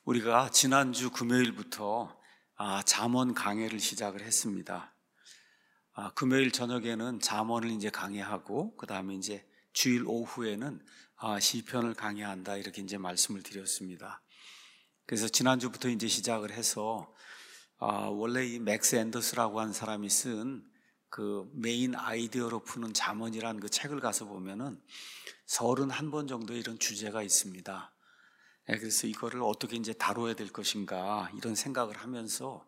우리가 지난주 금요일부터 잠언 강해를 시작을 했습니다. 금요일 저녁에는 잠언을 이제 강해하고 그 다음에 이제 주일 오후에는 시편을 강해한다 이렇게 이제 말씀을 드렸습니다. 그래서 지난주부터 이제 시작을 해서 원래 이 맥스 앤더스라고 하는 사람이 쓴 그 메인 아이디어로 푸는 잠언이라는 그 책을 가서 보면은 31번 정도 이런 주제가 있습니다. 그래서 이거를 어떻게 이제 다뤄야 될 것인가 이런 생각을 하면서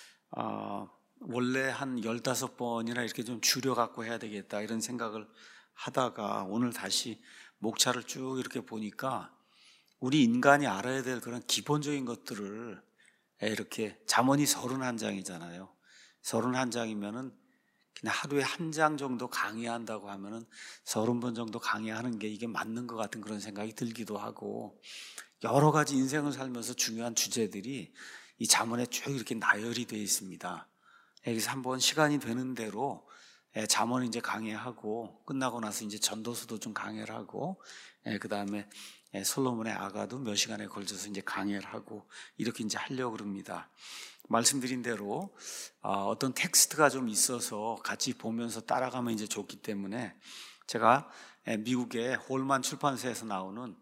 원래 한 15번이나 이렇게 좀 줄여갖고 해야 되겠다 이런 생각을 하다가 오늘 다시 목차를 쭉 이렇게 보니까 우리 인간이 알아야 될 그런 기본적인 것들을 이렇게 잠언이 31장이잖아요. 31장이면은 그냥 하루에 한 장 정도 강의한다고 하면은 30번 정도 강의하는 게 이게 맞는 것 같은 그런 생각이 들기도 하고, 여러 가지 인생을 살면서 중요한 주제들이 이 잠언에 쭉 이렇게 나열이 되어 있습니다. 여기서 한번 시간이 되는 대로 잠언 이제 강의하고 끝나고 나서 이제 전도서도 좀 강의를 하고 그 다음에 솔로몬의 아가도 몇 시간에 걸쳐서 이제 강의를 하고 이렇게 이제 하려고 그럽니다. 말씀드린 대로 어떤 텍스트가 좀 있어서 같이 보면서 따라가면 이제 좋기 때문에 제가 미국의 홀만 출판사에서 나오는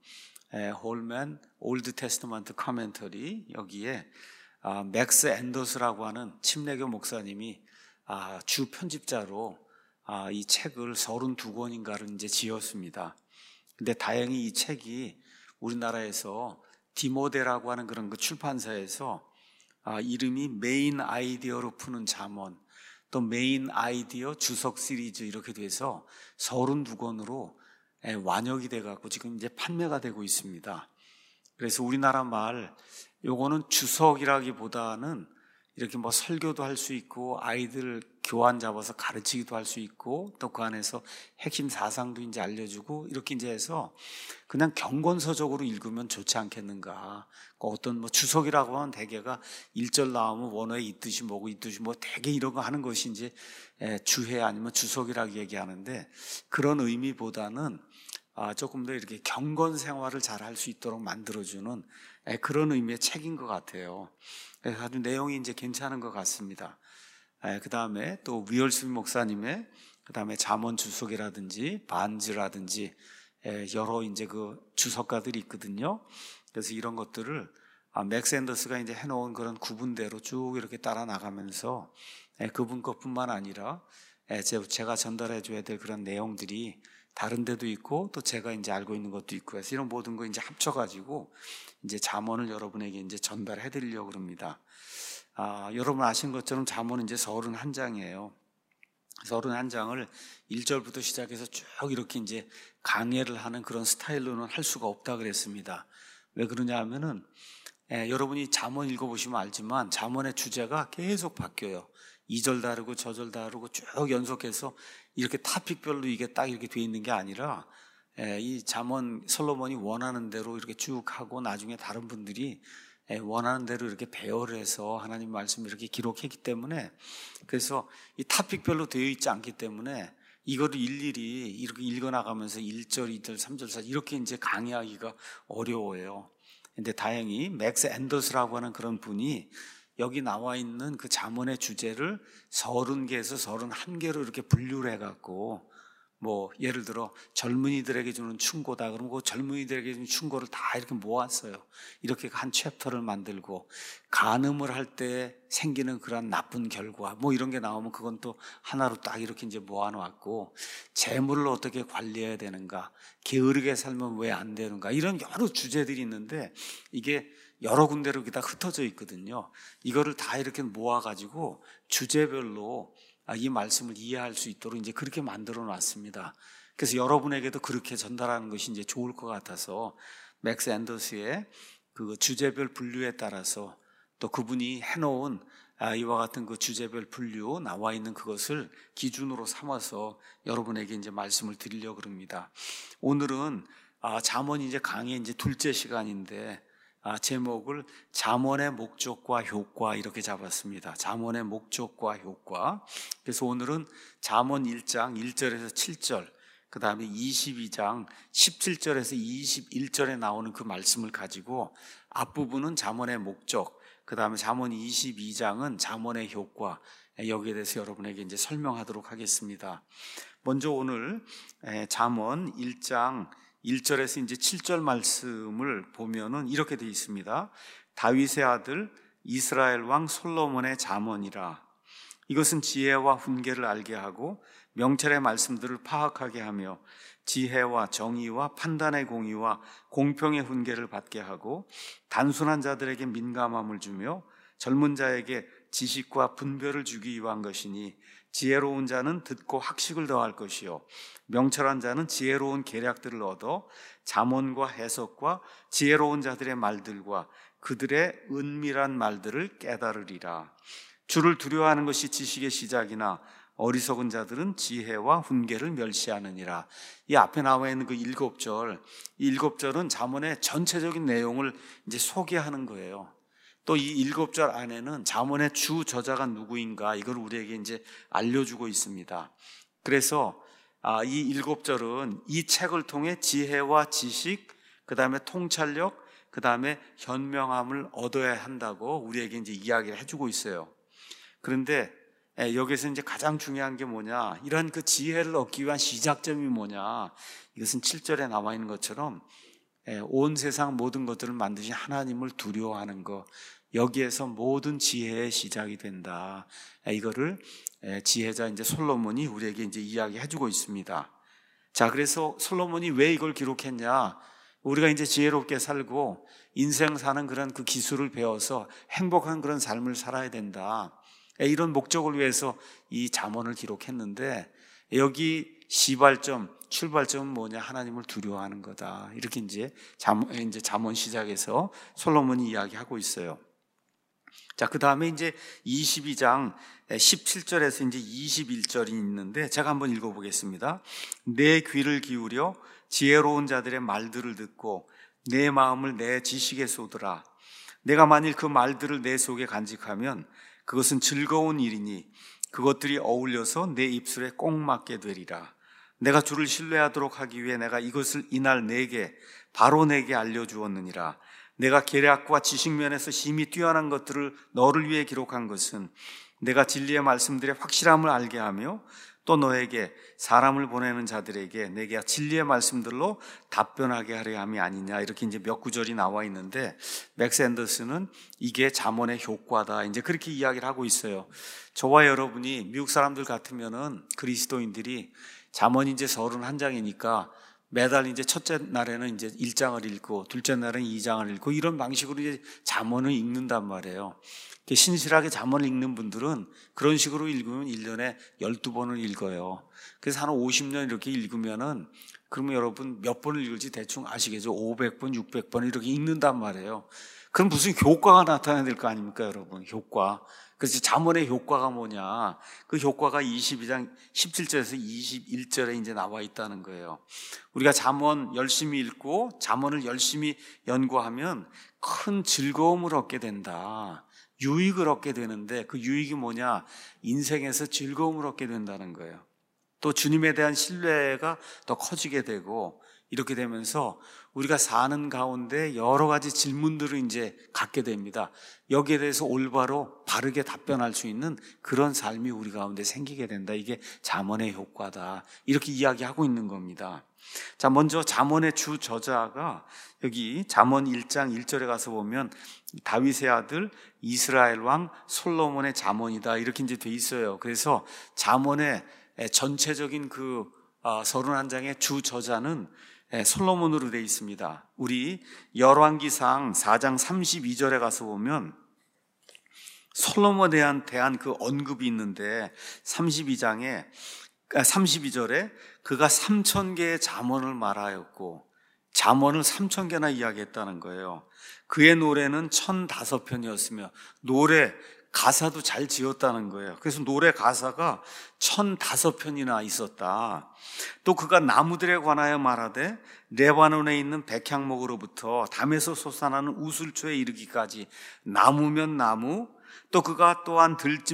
홀만 올드 테스트먼트 커멘터리 여기에 맥스 앤더스라고 하는 침례교 목사님이 주 편집자로 이 책을 32권인가를 이제 지었습니다. 근데 다행히 이 책이 우리나라에서 디모데라고 하는 그런 그 출판사에서 이름이 메인 아이디어로 푸는 잠언, 또 메인 아이디어 주석 시리즈 이렇게 돼서 32권으로 완역이 돼갖고 지금 이제 판매가 되고 있습니다. 그래서 우리나라 말 요거는 주석이라기보다는 이렇게 뭐 설교도 할 수 있고 아이들 교환 잡아서 가르치기도 할 수 있고 또 그 안에서 핵심 사상도 이제 알려주고 이렇게 이제 해서 그냥 경건서적으로 읽으면 좋지 않겠는가. 어떤 뭐 주석이라고 하면 대개가 1절 나오면 원어에 이 뜻이 뭐고 이 뜻이 뭐 대개 이런 거 하는 것이 이제 주해 아니면 주석이라고 얘기하는데, 그런 의미보다는 조금 더 이렇게 경건 생활을 잘 할 수 있도록 만들어주는 그런 의미의 책인 것 같아요. 그래서 아주 내용이 이제 괜찮은 것 같습니다. 그 다음에 또 위얼스비 목사님의 그 다음에 잠언 주석이라든지 반즈라든지 여러 이제 그 주석가들이 있거든요. 그래서 이런 것들을 맥스 앤더스가 이제 해놓은 그런 구분대로 쭉 이렇게 따라 나가면서 그분 것뿐만 아니라 제가 전달해 줘야 될 그런 내용들이 다른 데도 있고 또 제가 이제 알고 있는 것도 있고 해서 이런 모든 거 이제 합쳐가지고 이제 잠언을 여러분에게 이제 전달해 드리려고 합니다. 여러분 아신 것처럼 잠언은 이제 31장이에요. 31장을 1절부터 시작해서 쭉 이렇게 이제 강해를 하는 그런 스타일로는 할 수가 없다 그랬습니다. 왜 그러냐 하면은 여러분이 잠언 읽어보시면 알지만 잠언의 주제가 계속 바뀌어요. 2절 다르고 저절 다르고 쭉 연속해서 이렇게 타픽별로 이게 딱 이렇게 돼 있는 게 아니라 이 잠언 솔로몬이 원하는 대로 이렇게 쭉 하고 나중에 다른 분들이 원하는 대로 이렇게 배열을 해서 하나님 말씀을 이렇게 기록했기 때문에, 그래서 이 타픽별로 되어 있지 않기 때문에 이거를 일일이 이렇게 읽어나가면서 1절, 2절, 3절, 4절 이렇게 이제 강의하기가 어려워요. 근데 다행히 맥스 앤더스라고 하는 그런 분이 여기 나와 있는 그 잠언의 주제를 30개에서 31개로 이렇게 분류를 해갖고 뭐 예를 들어 젊은이들에게 주는 충고다 그러면 그 젊은이들에게 주는 충고를 다 이렇게 모았어요. 이렇게 한 챕터를 만들고, 간음을 할 때 생기는 그런 나쁜 결과 뭐 이런 게 나오면 그건 또 하나로 딱 이렇게 이제 모아놓았고, 재물을 어떻게 관리해야 되는가, 게으르게 살면 왜 안 되는가, 이런 여러 주제들이 있는데 이게 여러 군데로 다 흩어져 있거든요. 이거를 다 이렇게 모아가지고 주제별로 이 말씀을 이해할 수 있도록 이제 그렇게 만들어 놨습니다. 그래서 여러분에게도 그렇게 전달하는 것이 이제 좋을 것 같아서 맥스 앤더스의 그 주제별 분류에 따라서 또 그분이 해놓은 이와 같은 그 주제별 분류 나와 있는 그것을 기준으로 삼아서 여러분에게 이제 말씀을 드리려고 합니다. 오늘은 잠언 이제 강의 이제 둘째 시간인데 제목을 잠언의 목적과 효과 이렇게 잡았습니다. 잠언의 목적과 효과. 그래서 오늘은 잠언 1장 1절에서 7절 그 다음에 22장 17절에서 21절에 나오는 그 말씀을 가지고 앞부분은 잠언의 목적, 그 다음에 잠언 22장은 잠언의 효과, 여기에 대해서 여러분에게 이제 설명하도록 하겠습니다. 먼저 오늘 잠언 1장 1절에서 이제 7절 말씀을 보면은 이렇게 되어 있습니다. 다윗의 아들 이스라엘 왕 솔로몬의 잠언이라. 이것은 지혜와 훈계를 알게 하고 명철의 말씀들을 파악하게 하며 지혜와 정의와 판단의 공의와 공평의 훈계를 받게 하고 단순한 자들에게 민감함을 주며 젊은 자에게 지식과 분별을 주기 위한 것이니 지혜로운 자는 듣고 학식을 더할 것이요 명철한 자는 지혜로운 계략들을 얻어 잠언과 해석과 지혜로운 자들의 말들과 그들의 은밀한 말들을 깨달으리라. 주를 두려워하는 것이 지식의 시작이나 어리석은 자들은 지혜와 훈계를 멸시하느니라. 이 앞에 나와 있는 그 7절, 이 7절은 잠언의 전체적인 내용을 이제 소개하는 거예요. 또 이 7절 안에는 잠언의 주 저자가 누구인가 이걸 우리에게 이제 알려주고 있습니다. 그래서 이 7절은 이 책을 통해 지혜와 지식, 그 다음에 통찰력, 그 다음에 현명함을 얻어야 한다고 우리에게 이제 이야기를 해주고 있어요. 그런데 여기서 이제 가장 중요한 게 뭐냐, 이런 그 지혜를 얻기 위한 시작점이 뭐냐, 이것은 7절에 나와 있는 것처럼 온 세상 모든 것들을 만드신 하나님을 두려워하는 것, 여기에서 모든 지혜의 시작이 된다. 이거를 지혜자 이제 솔로몬이 우리에게 이제 이야기해주고 있습니다. 자, 그래서 솔로몬이 왜 이걸 기록했냐? 우리가 이제 지혜롭게 살고 인생 사는 그런 그 기술을 배워서 행복한 그런 삶을 살아야 된다. 이런 목적을 위해서 이 잠언을 기록했는데 여기 시발점, 출발점은 뭐냐? 하나님을 두려워하는 거다. 이렇게 이제 잠언 시작에서 솔로몬이 이야기하고 있어요. 자, 그 다음에 이제 22장 17절에서 이제 21절이 있는데 제가 한번 읽어보겠습니다. 내 귀를 기울여 지혜로운 자들의 말들을 듣고 내 마음을 내 지식에 쏟으라. 내가 만일 그 말들을 내 속에 간직하면 그것은 즐거운 일이니 그것들이 어울려서 내 입술에 꼭 맞게 되리라. 내가 주를 신뢰하도록 하기 위해 내가 이것을 이날 바로 내게 알려주었느니라. 내가 계략과 지식면에서 심히 뛰어난 것들을 너를 위해 기록한 것은 내가 진리의 말씀들의 확실함을 알게 하며 또 너에게 사람을 보내는 자들에게 내가 진리의 말씀들로 답변하게 하려 함이 아니냐. 이렇게 이제 몇 구절이 나와 있는데 맥스 앤더슨은 이게 잠언의 효과다. 이제 그렇게 이야기를 하고 있어요. 저와 여러분이 미국 사람들 같으면은 그리스도인들이 잠언이 이제 31장이니까 매달 이제 첫째 날에는 이제 1장을 읽고 둘째 날은 2장을 읽고 이런 방식으로 이제 잠언을 읽는단 말이에요. 신실하게 잠언을 읽는 분들은 그런 식으로 읽으면 1년에 12번을 읽어요. 그래서 한 50년 이렇게 읽으면은 그러면 여러분 몇 번을 읽을지 대충 아시겠죠? 500번, 600번 이렇게 읽는단 말이에요. 그럼 무슨 효과가 나타나야 될 거 아닙니까, 여러분? 효과. 그래서 잠언의 효과가 뭐냐? 그 효과가 22장 17절에서 21절에 이제 나와 있다는 거예요. 우리가 잠언 열심히 읽고 잠언을 열심히 연구하면 큰 즐거움을 얻게 된다. 유익을 얻게 되는데 그 유익이 뭐냐? 인생에서 즐거움을 얻게 된다는 거예요. 또 주님에 대한 신뢰가 더 커지게 되고 이렇게 되면서 우리가 사는 가운데 여러 가지 질문들을 이제 갖게 됩니다. 여기에 대해서 올바로 바르게 답변할 수 있는 그런 삶이 우리 가운데 생기게 된다. 이게 잠언의 효과다. 이렇게 이야기하고 있는 겁니다. 자, 먼저 잠언의 주 저자가 여기 잠언 1장 1절에 가서 보면 다윗의 아들 이스라엘 왕 솔로몬의 잠언이다. 이렇게 이제 돼 있어요. 그래서 잠언의 전체적인 그 31장의 주 저자는 솔로몬으로 되어 있습니다. 우리 열왕기상 4장 32절에 가서 보면 솔로몬에 대한 그 언급이 있는데 32절에 그가 3,000개의 잠언을 말하였고 잠언을 3,000개나 이야기했다는 거예요. 그의 노래는 1,005편이었으며 노래 가사도 잘 지었다는 거예요. 그래서 노래 가사가 1,005편이나 있었다. 또 그가 나무들에 관하여 말하되 레바논에 있는 백향목으로부터 담에서 솟아나는 우슬초에 이르기까지 나무면 나무, 또 그가 또한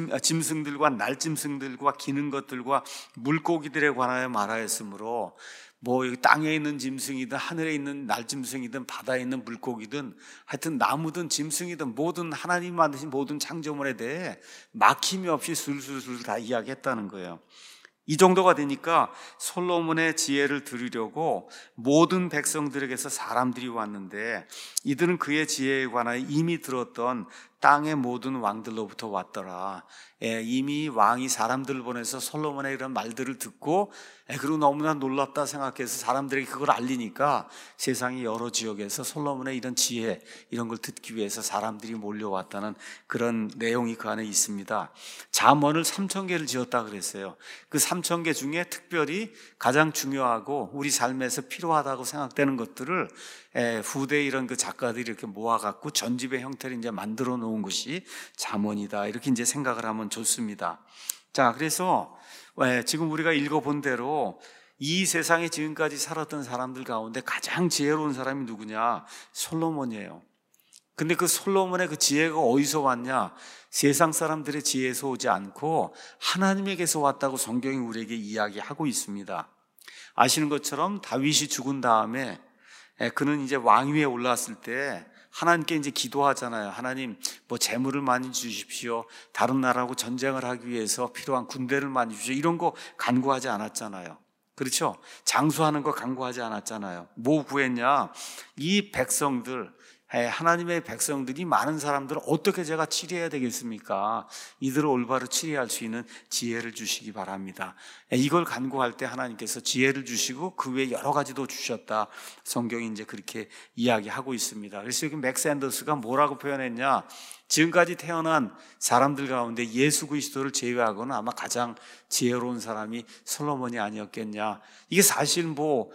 짐승들과 날짐승들과 기는 것들과 물고기들에 관하여 말하였으므로 뭐 여기 땅에 있는 짐승이든 하늘에 있는 날짐승이든 바다에 있는 물고기든 하여튼 나무든 짐승이든 모든 하나님 만드신 모든 창조물에 대해 막힘이 없이 술술술 다 이야기했다는 거예요. 이 정도가 되니까 솔로몬의 지혜를 들으려고 모든 백성들에게서 사람들이 왔는데 이들은 그의 지혜에 관하여 이미 들었던 땅의 모든 왕들로부터 왔더라. 이미 왕이 사람들을 보내서 솔로몬의 이런 말들을 듣고 그리고 너무나 놀랍다 생각해서 사람들에게 그걸 알리니까 세상의 여러 지역에서 솔로몬의 이런 지혜 이런 걸 듣기 위해서 사람들이 몰려왔다는 그런 내용이 그 안에 있습니다. 잠언을 3,000개를 지었다 그랬어요. 그 3,000개 중에 특별히 가장 중요하고 우리 삶에서 필요하다고 생각되는 것들을 후대 이런 그 작가들이 이렇게 모아갖고 전집의 형태를 이제 만들어 놓은 것이 잠언이다. 이렇게 이제 생각을 하면 좋습니다. 자, 그래서 지금 우리가 읽어본 대로 이 세상에 지금까지 살았던 사람들 가운데 가장 지혜로운 사람이 누구냐? 솔로몬이에요. 근데 그 솔로몬의 그 지혜가 어디서 왔냐? 세상 사람들의 지혜에서 오지 않고 하나님에게서 왔다고 성경이 우리에게 이야기하고 있습니다. 아시는 것처럼 다윗이 죽은 다음에 그는 이제 왕위에 올랐을 때 하나님께 이제 기도하잖아요. 하나님, 뭐 재물을 많이 주십시오. 다른 나라하고 전쟁을 하기 위해서 필요한 군대를 많이 주십시오. 이런 거 간구하지 않았잖아요. 그렇죠? 장수하는 거 간구하지 않았잖아요. 뭐 구했냐? 이 백성들, 하나님의 백성들이 많은 사람들을 어떻게 제가 치료해야 되겠습니까? 이들을 올바로 치료할 수 있는 지혜를 주시기 바랍니다. 이걸 간구할 때 하나님께서 지혜를 주시고 그 외에 여러 가지도 주셨다. 성경이 이제 그렇게 이야기하고 있습니다. 그래서 여기 맥 샌더스가 뭐라고 표현했냐? 지금까지 태어난 사람들 가운데 예수 그리스도를 제외하고는 아마 가장 지혜로운 사람이 솔로몬이 아니었겠냐. 이게 사실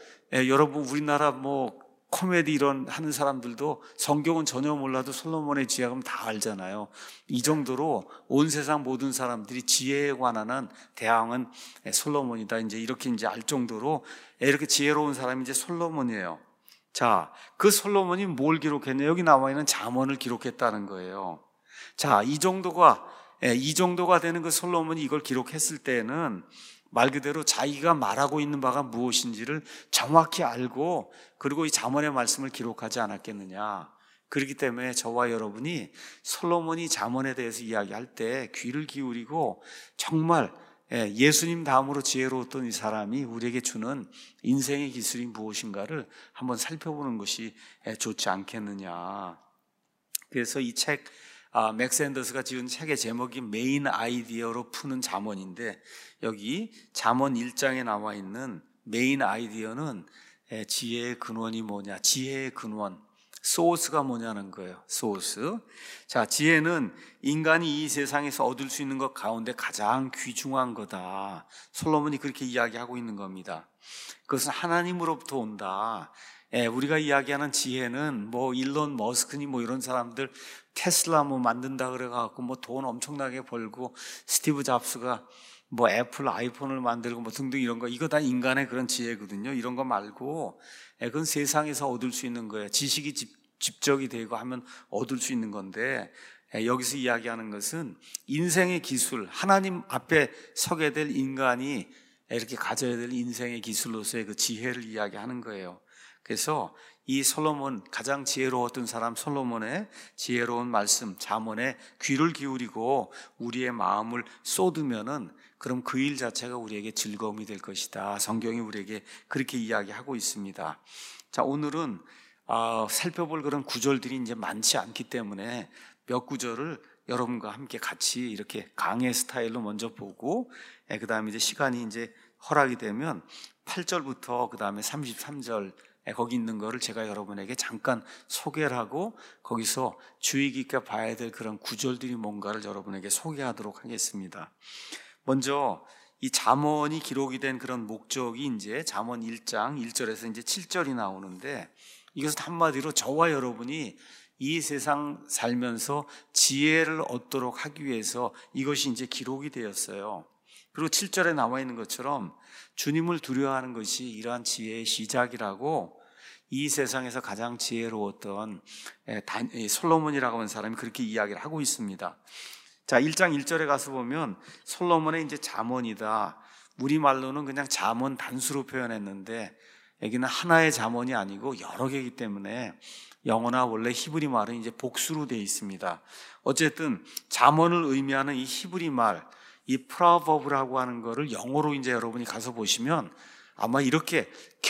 여러분 우리나라 코미디 이런 하는 사람들도 성경은 전혀 몰라도 솔로몬의 지혜는 다 알잖아요. 이 정도로 온 세상 모든 사람들이 지혜에 관한 대왕은 솔로몬이다. 이렇게 알 정도로 이렇게 지혜로운 사람이 이제 솔로몬이에요. 자, 그 솔로몬이 뭘 기록했냐? 여기 나와 있는 잠언을 기록했다는 거예요. 자, 이 정도가 되는 그 솔로몬이 이걸 기록했을 때는 말 그대로 자기가 말하고 있는 바가 무엇인지를 정확히 알고 그리고 이 잠언의 말씀을 기록하지 않았겠느냐. 그렇기 때문에 저와 여러분이 솔로몬이 잠언에 대해서 이야기할 때 귀를 기울이고 정말 예수님 다음으로 지혜로웠던 이 사람이 우리에게 주는 인생의 기술이 무엇인가를 한번 살펴보는 것이 좋지 않겠느냐. 그래서 이 책 맥 샌더스가 지은 책의 제목이 메인 아이디어로 푸는 잠언인데 여기 잠언 1장에 나와 있는 메인 아이디어는 지혜의 근원이 뭐냐, 지혜의 근원, 소스가 뭐냐는 거예요. 소스. 자, 지혜는 인간이 이 세상에서 얻을 수 있는 것 가운데 가장 귀중한 거다. 솔로몬이 그렇게 이야기하고 있는 겁니다. 그것은 하나님으로부터 온다. 우리가 이야기하는 지혜는 일론 머스크니 이런 사람들 테슬라 만든다 그래갖고 돈 엄청나게 벌고 스티브 잡스가 애플 아이폰을 만들고 등등 이런 거, 이거 다 인간의 그런 지혜거든요. 이런 거 말고 그건 세상에서 얻을 수 있는 거예요. 지식이 집적이 되고 하면 얻을 수 있는 건데 여기서 이야기하는 것은 인생의 기술, 하나님 앞에 서게 될 인간이 이렇게 가져야 될 인생의 기술로서의 그 지혜를 이야기하는 거예요. 그래서 이 솔로몬, 가장 지혜로웠던 사람 솔로몬의 지혜로운 말씀, 잠언에 귀를 기울이고 우리의 마음을 쏟으면은 그럼 그 일 자체가 우리에게 즐거움이 될 것이다. 성경이 우리에게 그렇게 이야기하고 있습니다. 자, 오늘은 살펴볼 그런 구절들이 이제 많지 않기 때문에 몇 구절을 여러분과 함께 같이 이렇게 강의 스타일로 먼저 보고 그 다음에 이제 시간이 이제 허락이 되면 8절부터 그 다음에 33절 거기 있는 거를 제가 여러분에게 잠깐 소개를 하고 거기서 주의 깊게 봐야 될 그런 구절들이 뭔가를 여러분에게 소개하도록 하겠습니다. 먼저 이 잠언이 기록이 된 그런 목적이 이제 잠언 1장 1절에서 이제 7절이 나오는데 이것은 한마디로 저와 여러분이 이 세상 살면서 지혜를 얻도록 하기 위해서 이것이 이제 기록이 되었어요. 그리고 7절에 나와 있는 것처럼 주님을 두려워하는 것이 이러한 지혜의 시작이라고 이 세상에서 가장 지혜로웠던 솔로몬이라고 하는 사람이 그렇게 이야기를 하고 있습니다. 자, 1장 1절에 가서 보면 솔로몬의 이제 잠언이다. 우리말로는 그냥 잠언 단수로 표현했는데 여기는 하나의 잠언이 아니고 여러 개이기 때문에 영어나 원래 히브리 말은 이제 복수로 되어 있습니다. 어쨌든 잠언을 의미하는 이 히브리 말, 이 proverb라고 하는 거를 영어로 이제 여러분이 가서 보시면 아마 이렇게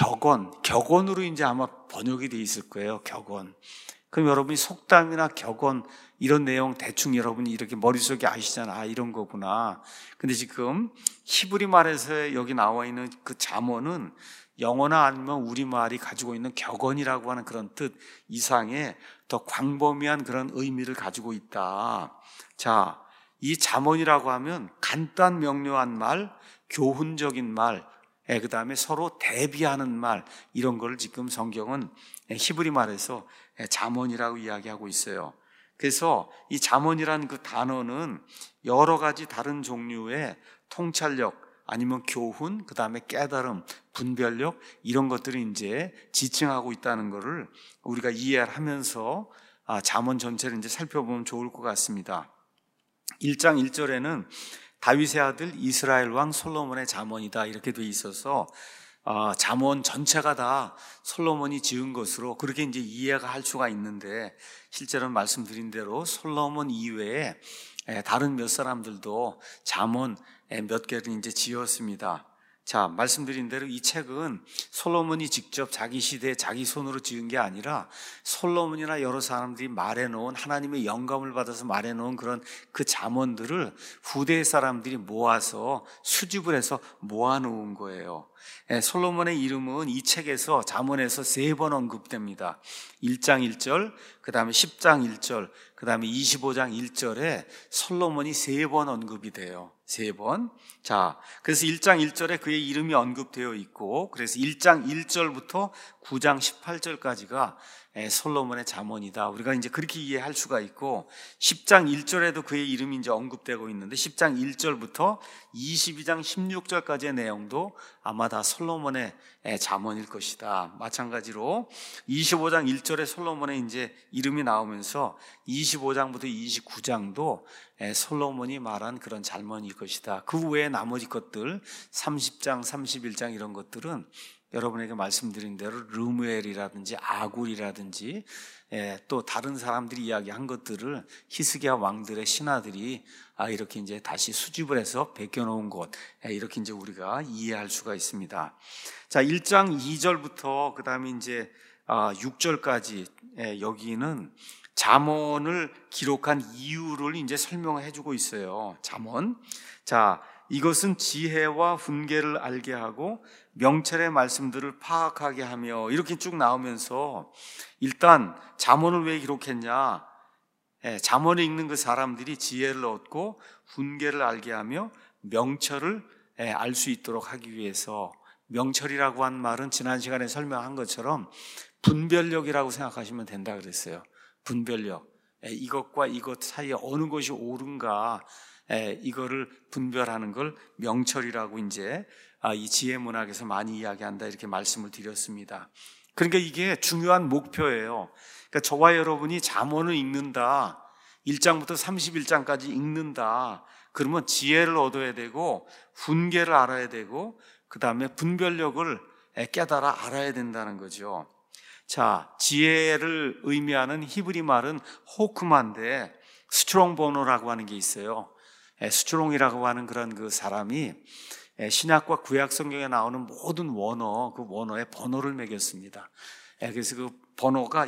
격언으로 이제 아마 번역이 되어 있을 거예요. 격언. 그럼 여러분이 속담이나 격언 이런 내용 대충 여러분이 이렇게 머릿속에 아시잖아. 아, 이런 거구나. 근데 지금 히브리 말에서 여기 나와 있는 그 잠언은 영어나 아니면 우리말이 가지고 있는 격언이라고 하는 그런 뜻 이상의 더 광범위한 그런 의미를 가지고 있다. 자, 이 잠언이라고 하면 간단 명료한 말, 교훈적인 말, 그 다음에 서로 대비하는 말, 이런 걸 지금 성경은 히브리 말에서 잠언이라고 이야기하고 있어요. 그래서 이 잠언이라는 그 단어는 여러 가지 다른 종류의 통찰력, 아니면 교훈, 그 다음에 깨달음, 분별력, 이런 것들이 이제 지칭하고 있다는 것을 우리가 이해하면서 잠언 전체를 이제 살펴보면 좋을 것 같습니다. 1장 1절에는 다윗의 아들 이스라엘 왕 솔로몬의 잠언이다 이렇게 돼 있어서 잠언 전체가 다 솔로몬이 지은 것으로 그렇게 이제 이해가 할 수가 있는데, 실제로는 말씀드린 대로 솔로몬 이외에 다른 몇 사람들도 잠언 몇 개를 이제 지었습니다. 자, 말씀드린 대로 이 책은 솔로몬이 직접 자기 시대에 자기 손으로 지은 게 아니라 솔로몬이나 여러 사람들이 말해놓은, 하나님의 영감을 받아서 말해놓은 그런 그 잠언들을 후대 사람들이 모아서 수집을 해서 모아놓은 거예요. 솔로몬의 이름은 이 책에서 잠언에서 3번 언급됩니다. 1장 1절, 그 다음에 10장 1절, 그 다음에 25장 1절에 솔로몬이 3번 언급이 돼요. 3번. 자, 그래서 1장 1절에 그의 이름이 언급되어 있고, 그래서 1장 1절부터 9장 18절까지가 솔로몬의 잠언이다. 우리가 이제 그렇게 이해할 수가 있고, 10장 1절에도 그의 이름이 이제 언급되고 있는데 10장 1절부터 22장 16절까지의 내용도 아마 다 솔로몬의 잠언일 것이다. 마찬가지로 25장 1절에 솔로몬의 이제 이름이 나오면서 25장부터 29장도 솔로몬이 말한 그런 잠언일 것이다. 그 외에 나머지 것들 30장, 31장 이런 것들은 여러분에게 말씀드린 대로 르무엘이라든지 아굴이라든지 또 다른 사람들이 이야기한 것들을 히스기야 왕들의 신하들이 이렇게 이제 다시 수집을 해서 베껴놓은 것, 이렇게 이제 우리가 이해할 수가 있습니다. 자, 1장 2절부터 그 다음에 이제 6절까지 여기는 잠언을 기록한 이유를 이제 설명해 주고 있어요. 잠언. 자, 이것은 지혜와 훈계를 알게 하고 명철의 말씀들을 파악하게 하며, 이렇게 쭉 나오면서 일단 잠언을 왜 기록했냐? 잠언을 읽는 그 사람들이 지혜를 얻고 훈계를 알게 하며 명철을 알 수 있도록 하기 위해서. 명철이라고 한 말은 지난 시간에 설명한 것처럼 분별력이라고 생각하시면 된다 그랬어요. 분별력. 이것과 이것 사이에 어느 것이 옳은가, 이거를 분별하는 걸 명철이라고 이제 이 지혜 문학에서 많이 이야기한다 이렇게 말씀을 드렸습니다. 그러니까 이게 중요한 목표예요. 그러니까 저와 여러분이 잠언을 읽는다, 1장부터 31장까지 읽는다, 그러면 지혜를 얻어야 되고 훈계를 알아야 되고 그 다음에 분별력을 깨달아 알아야 된다는 거죠. 자, 지혜를 의미하는 히브리 말은 호크마인데 스트롱 번호라고 하는 게 있어요. 스트롱이라고 하는 그런 그 사람이 신약과 구약 성경에 나오는 모든 원어, 그 원어에 번호를 매겼습니다. 그래서 그 번호가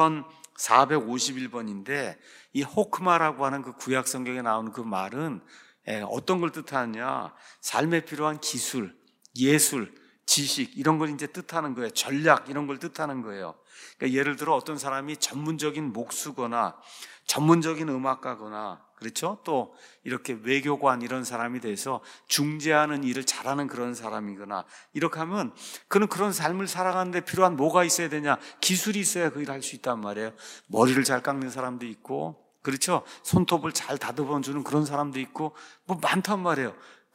2451번인데 이 호크마라고 하는 그 구약 성경에 나오는 그 말은 어떤 걸 뜻하느냐? 삶에 필요한 기술, 예술, 지식 이런 걸 이제 뜻하는 거예요. 전략 이런 걸 뜻하는 거예요. 그러니까 예를 들어 어떤 사람이 전문적인 목수거나 전문적인 음악가거나, 그렇죠? 또 이렇게 외교관 이런 사람이 돼서 중재하는 일을 잘하는 그런 사람이거나 이렇게 하면 그는 그런 삶을 살아가는데 필요한 뭐가 있어야 되냐? 기술이 있어야 그 일을 할 수 있단 말이에요. 머리를 잘 깎는 사람도 있고, 그렇죠? 손톱을 잘 다듬어 주는 그런 사람도 있고 뭐 많단 말이에요.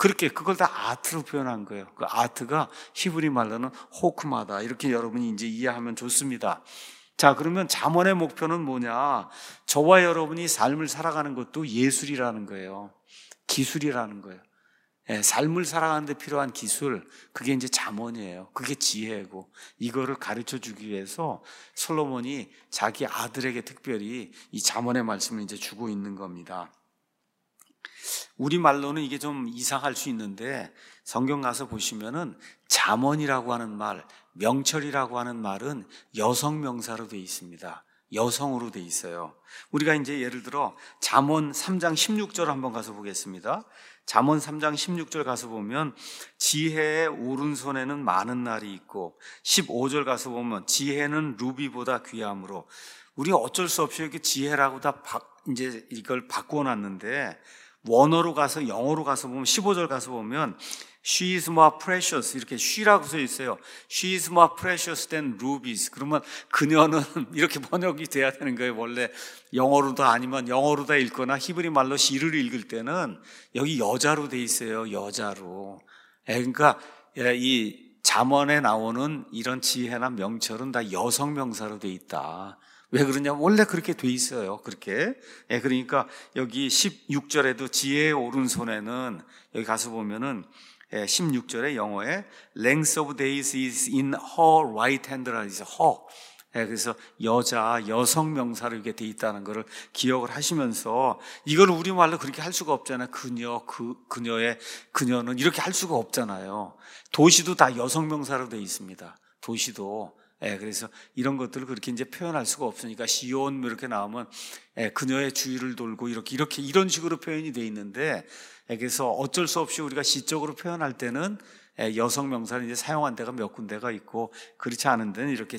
그렇게 그걸 다 아트로 표현한 거예요. 그 아트가 히브리 말로는 호크마다. 이렇게 여러분이 이제 이해하면 좋습니다. 자, 그러면 잠언의 목표는 뭐냐? 저와 여러분이 삶을 살아가는 것도 예술이라는 거예요. 기술이라는 거예요. 삶을 살아가는 데 필요한 기술, 그게 이제 잠언이에요. 그게 지혜고, 이거를 가르쳐 주기 위해서 솔로몬이 자기 아들에게 특별히 이 잠언의 말씀을 이제 주고 있는 겁니다. 우리 말로는 이게 좀 이상할 수 있는데 성경 가서 보시면은 잠언이라고 하는 말, 명철이라고 하는 말은 여성 명사로 되어 있습니다. 여성으로 되어 있어요. 우리가 이제 예를 들어 잠언 3장 16절 한번 가서 보겠습니다. 잠언 3장 16절 가서 보면 지혜의 오른손에는 많은 날이 있고, 15절 가서 보면 지혜는 루비보다 귀함으로. 우리가 어쩔 수 없이 이렇게 지혜라고 다 이제 이걸 바꾸어 놨는데, 원어로 가서 영어로 가서 보면 15절 가서 보면 She is more precious 이렇게 she라고 써 있어요. She is more precious than rubies. 그러면 그녀는 이렇게 번역이 돼야 되는 거예요. 원래 영어로도 아니면 영어로다 읽거나 히브리 말로 시를 읽을 때는 여기 여자로 돼 있어요. 여자로. 그러니까 이 잠언에 나오는 이런 지혜나 명철은 다 여성 명사로 돼 있다. 왜 그러냐면 원래 그렇게 돼 있어요. 그렇게. 그러니까 여기 16절에도 지혜의 오른손에는 여기 가서 보면은 16절에 영어에 length of days is in her right hand라고 있어요. her. 그래서 여성 명사로 이렇게 돼 있다는 것을 기억을 하시면서, 이걸 우리말로 그렇게 할 수가 없잖아요. 그녀는 이렇게 할 수가 없잖아요. 도시도 다 여성 명사로 돼 있습니다. 도시도. 그래서 이런 것들을 그렇게 이제 표현할 수가 없으니까 시온 이렇게 나오면 그녀의 주위를 돌고 이런 식으로 표현이 돼 있는데, 그래서 어쩔 수 없이 우리가 시적으로 표현할 때는 여성 명사를 이제 사용한 데가 몇 군데가 있고, 그렇지 않은 데는 이렇게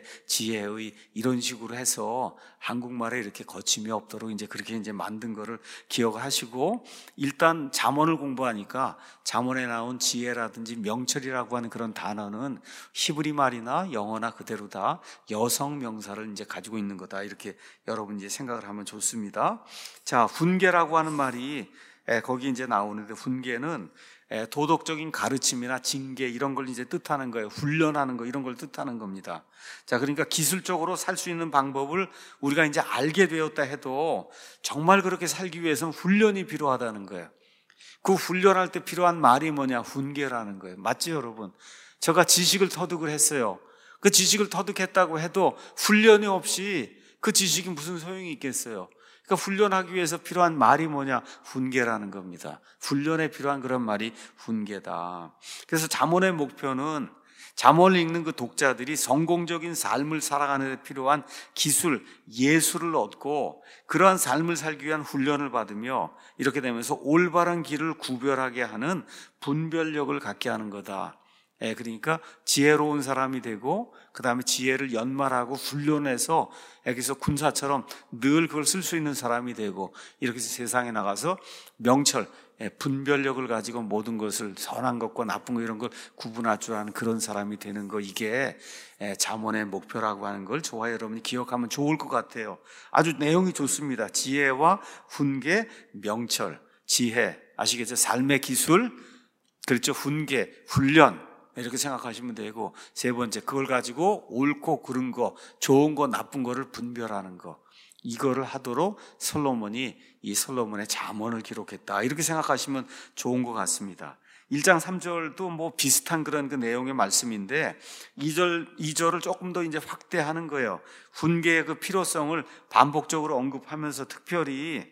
지혜의 이런 식으로 해서 한국말에 이렇게 거침이 없도록 이제 그렇게 이제 만든 거를 기억하시고, 일단 잠언을 공부하니까 잠언에 나온 지혜라든지 명철이라고 하는 그런 단어는 히브리 말이나 영어나 그대로 다 여성 명사를 이제 가지고 있는 거다. 이렇게 여러분 이제 생각을 하면 좋습니다. 자, 훈계라고 하는 말이 거기 이제 나오는데, 훈계는 도덕적인 가르침이나 징계 이런 걸 이제 뜻하는 거예요. 훈련하는 거 이런 걸 뜻하는 겁니다. 자, 그러니까 기술적으로 살 수 있는 방법을 우리가 이제 알게 되었다 해도 정말 그렇게 살기 위해서는 훈련이 필요하다는 거예요. 그 훈련할 때 필요한 말이 뭐냐? 훈계라는 거예요. 맞죠, 여러분? 제가 지식을 터득을 했어요. 그 지식을 터득했다고 해도 훈련이 없이 그 지식이 무슨 소용이 있겠어요? 그러니까 훈련하기 위해서 필요한 말이 뭐냐? 훈계라는 겁니다. 훈련에 필요한 그런 말이 훈계다. 그래서 잠언의 목표는 잠언을 읽는 그 독자들이 성공적인 삶을 살아가는 데 필요한 기술, 예술을 얻고 그러한 삶을 살기 위한 훈련을 받으며 이렇게 되면서 올바른 길을 구별하게 하는 분별력을 갖게 하는 거다. 그러니까 지혜로운 사람이 되고 그 다음에 지혜를 연말하고 훈련해서 여기서 군사처럼 늘 그걸 쓸 수 있는 사람이 되고, 이렇게 해서 세상에 나가서 명철, 분별력을 가지고 모든 것을 선한 것과 나쁜 것 이런 걸 구분할 줄 아는 그런 사람이 되는 거, 이게 잠언의 목표라고 하는 걸 저와 여러분이 기억하면 좋을 것 같아요. 아주 내용이 좋습니다. 지혜와 훈계, 명철, 지혜 아시겠죠? 삶의 기술, 그렇죠? 훈계, 훈련 이렇게 생각하시면 되고, 세 번째 그걸 가지고 옳고 그른 거, 좋은 거 나쁜 거를 분별하는 거, 이거를 하도록 솔로몬이 이 솔로몬의 잠언을 기록했다. 이렇게 생각하시면 좋은 것 같습니다. 1장 3절도 뭐 비슷한 그런 그 내용의 말씀인데 2절을 조금 더 이제 확대하는 거예요. 훈계의 그 필요성을 반복적으로 언급하면서 특별히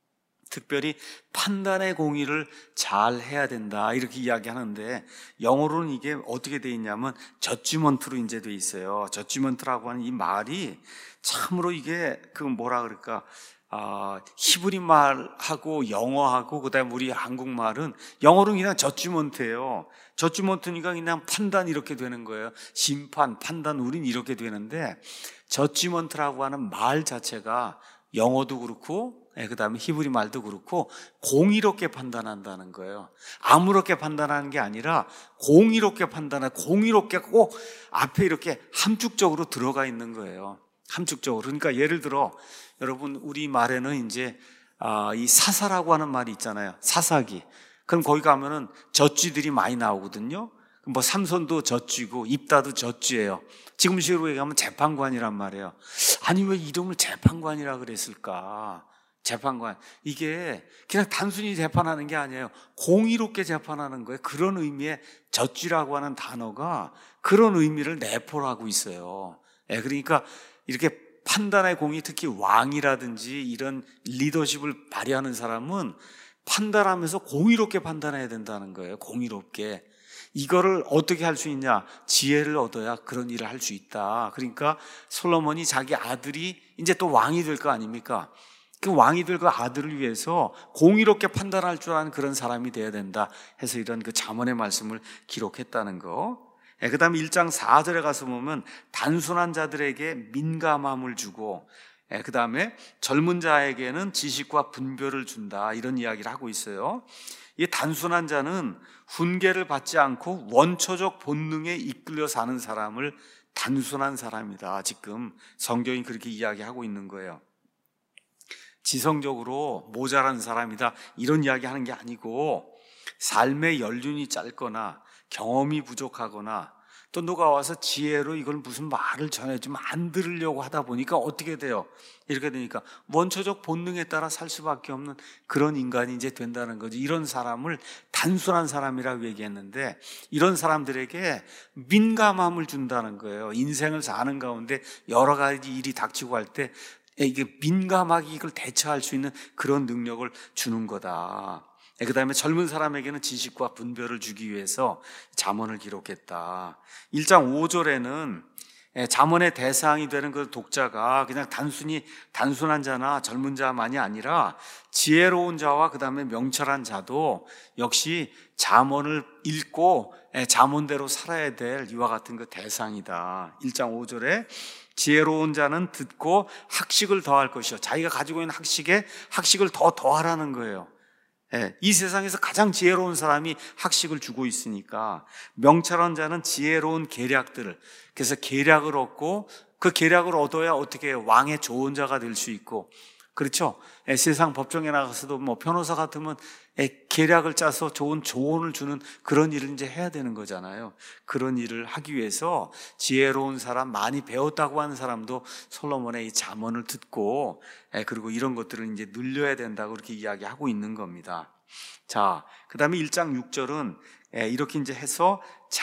판단의 공의를 잘 해야 된다 이렇게 이야기하는데, 영어로는 이게 어떻게 돼 있냐면 저지먼트로 이제 돼 있어요. 저지먼트라고 하는 이 말이 참으로 이게 그 뭐라 그럴까, 히브리 말하고 영어하고 그다음에 우리 한국말은, 영어로는 그냥 저지먼트예요. 저지먼트니까 그냥 판단 이렇게 되는 거예요. 심판, 판단, 우린 이렇게 되는데, 저지먼트라고 하는 말 자체가 영어도 그렇고 그 다음에 히브리 말도 그렇고 공의롭게 판단한다는 거예요. 아무렇게 판단하는 게 아니라 공의롭게 판단하고, 공의롭게 꼭 앞에 이렇게 함축적으로 들어가 있는 거예요. 함축적으로. 그러니까 예를 들어 여러분, 우리 말에는 이제 이 사사라고 하는 말이 있잖아요. 사사기. 그럼 거기 가면은 젖쥐들이 많이 나오거든요. 뭐 삼손도 젖쥐고 입다도 젖쥐예요. 지금식으로 얘기하면 재판관이란 말이에요. 아니 왜 이름을 재판관이라 그랬을까? 재판관, 이게 그냥 단순히 재판하는 게 아니에요. 공의롭게 재판하는 거예요. 그런 의미의 젖쥐라고 하는 단어가 그런 의미를 내포하고 있어요. 그러니까 이렇게 판단의 공의, 특히 왕이라든지 이런 리더십을 발휘하는 사람은 판단하면서 공의롭게 판단해야 된다는 거예요. 공의롭게. 이거를 어떻게 할 수 있냐? 지혜를 얻어야 그런 일을 할 수 있다. 그러니까 솔로몬이 자기 아들이 이제 또 왕이 될 거 아닙니까? 그 왕이 될 그 아들을 위해서 공의롭게 판단할 줄 아는 그런 사람이 되어야 된다 해서 이런 그 잠언의 말씀을 기록했다는 거. 그 다음에 1장 4절에 가서 보면 단순한 자들에게 민감함을 주고, 그 다음에 젊은 자에게는 지식과 분별을 준다, 이런 이야기를 하고 있어요. 이 단순한 자는 훈계를 받지 않고 원초적 본능에 이끌려 사는 사람을 단순한 사람이다. 지금 성경이 그렇게 이야기하고 있는 거예요. 지성적으로 모자란 사람이다, 이런 이야기 하는 게 아니고, 삶의 연륜이 짧거나 경험이 부족하거나 또 누가 와서 지혜로 이걸 무슨 말을 전해주면 안 들으려고 하다 보니까 어떻게 돼요? 이렇게 되니까 원초적 본능에 따라 살 수밖에 없는 그런 인간이 이제 된다는 거죠. 이런 사람을 단순한 사람이라고 얘기했는데, 이런 사람들에게 민감함을 준다는 거예요. 인생을 사는 가운데 여러 가지 일이 닥치고 할 때 이게 민감하게 이걸 대처할 수 있는 그런 능력을 주는 거다. 그 다음에 젊은 사람에게는 지식과 분별을 주기 위해서 잠언을 기록했다. 1장 5절에는 잠언의 대상이 되는 그 독자가 그냥 단순한 자나 젊은 자만이 아니라 지혜로운 자와 그 다음에 명철한 자도 역시 잠언을 읽고 잠언대로 살아야 될 이와 같은 그 대상이다. 1장 5절에 지혜로운 자는 듣고 학식을 더할 것이요. 자기가 가지고 있는 학식을 더하라는 거예요. 이 세상에서 가장 지혜로운 사람이 학식을 주고 있으니까, 명철한 자는 지혜로운 계략들을, 그래서 계략을 얻고 그 계략을 얻어야 어떻게 해요? 왕의 좋은 자가 될 수 있고, 그렇죠? 세상 법정에 나가서도 뭐 변호사 같으면 계략을 짜서 좋은 조언을 주는 그런 일을 이제 해야 되는 거잖아요. 그런 일을 하기 위해서 지혜로운 사람, 많이 배웠다고 하는 사람도 솔로몬의 이 잠언을 듣고 그리고 이런 것들을 이제 늘려야 된다고 그렇게 이야기하고 있는 겁니다. 자, 그 다음에 1장 6절은 이렇게 이제 해서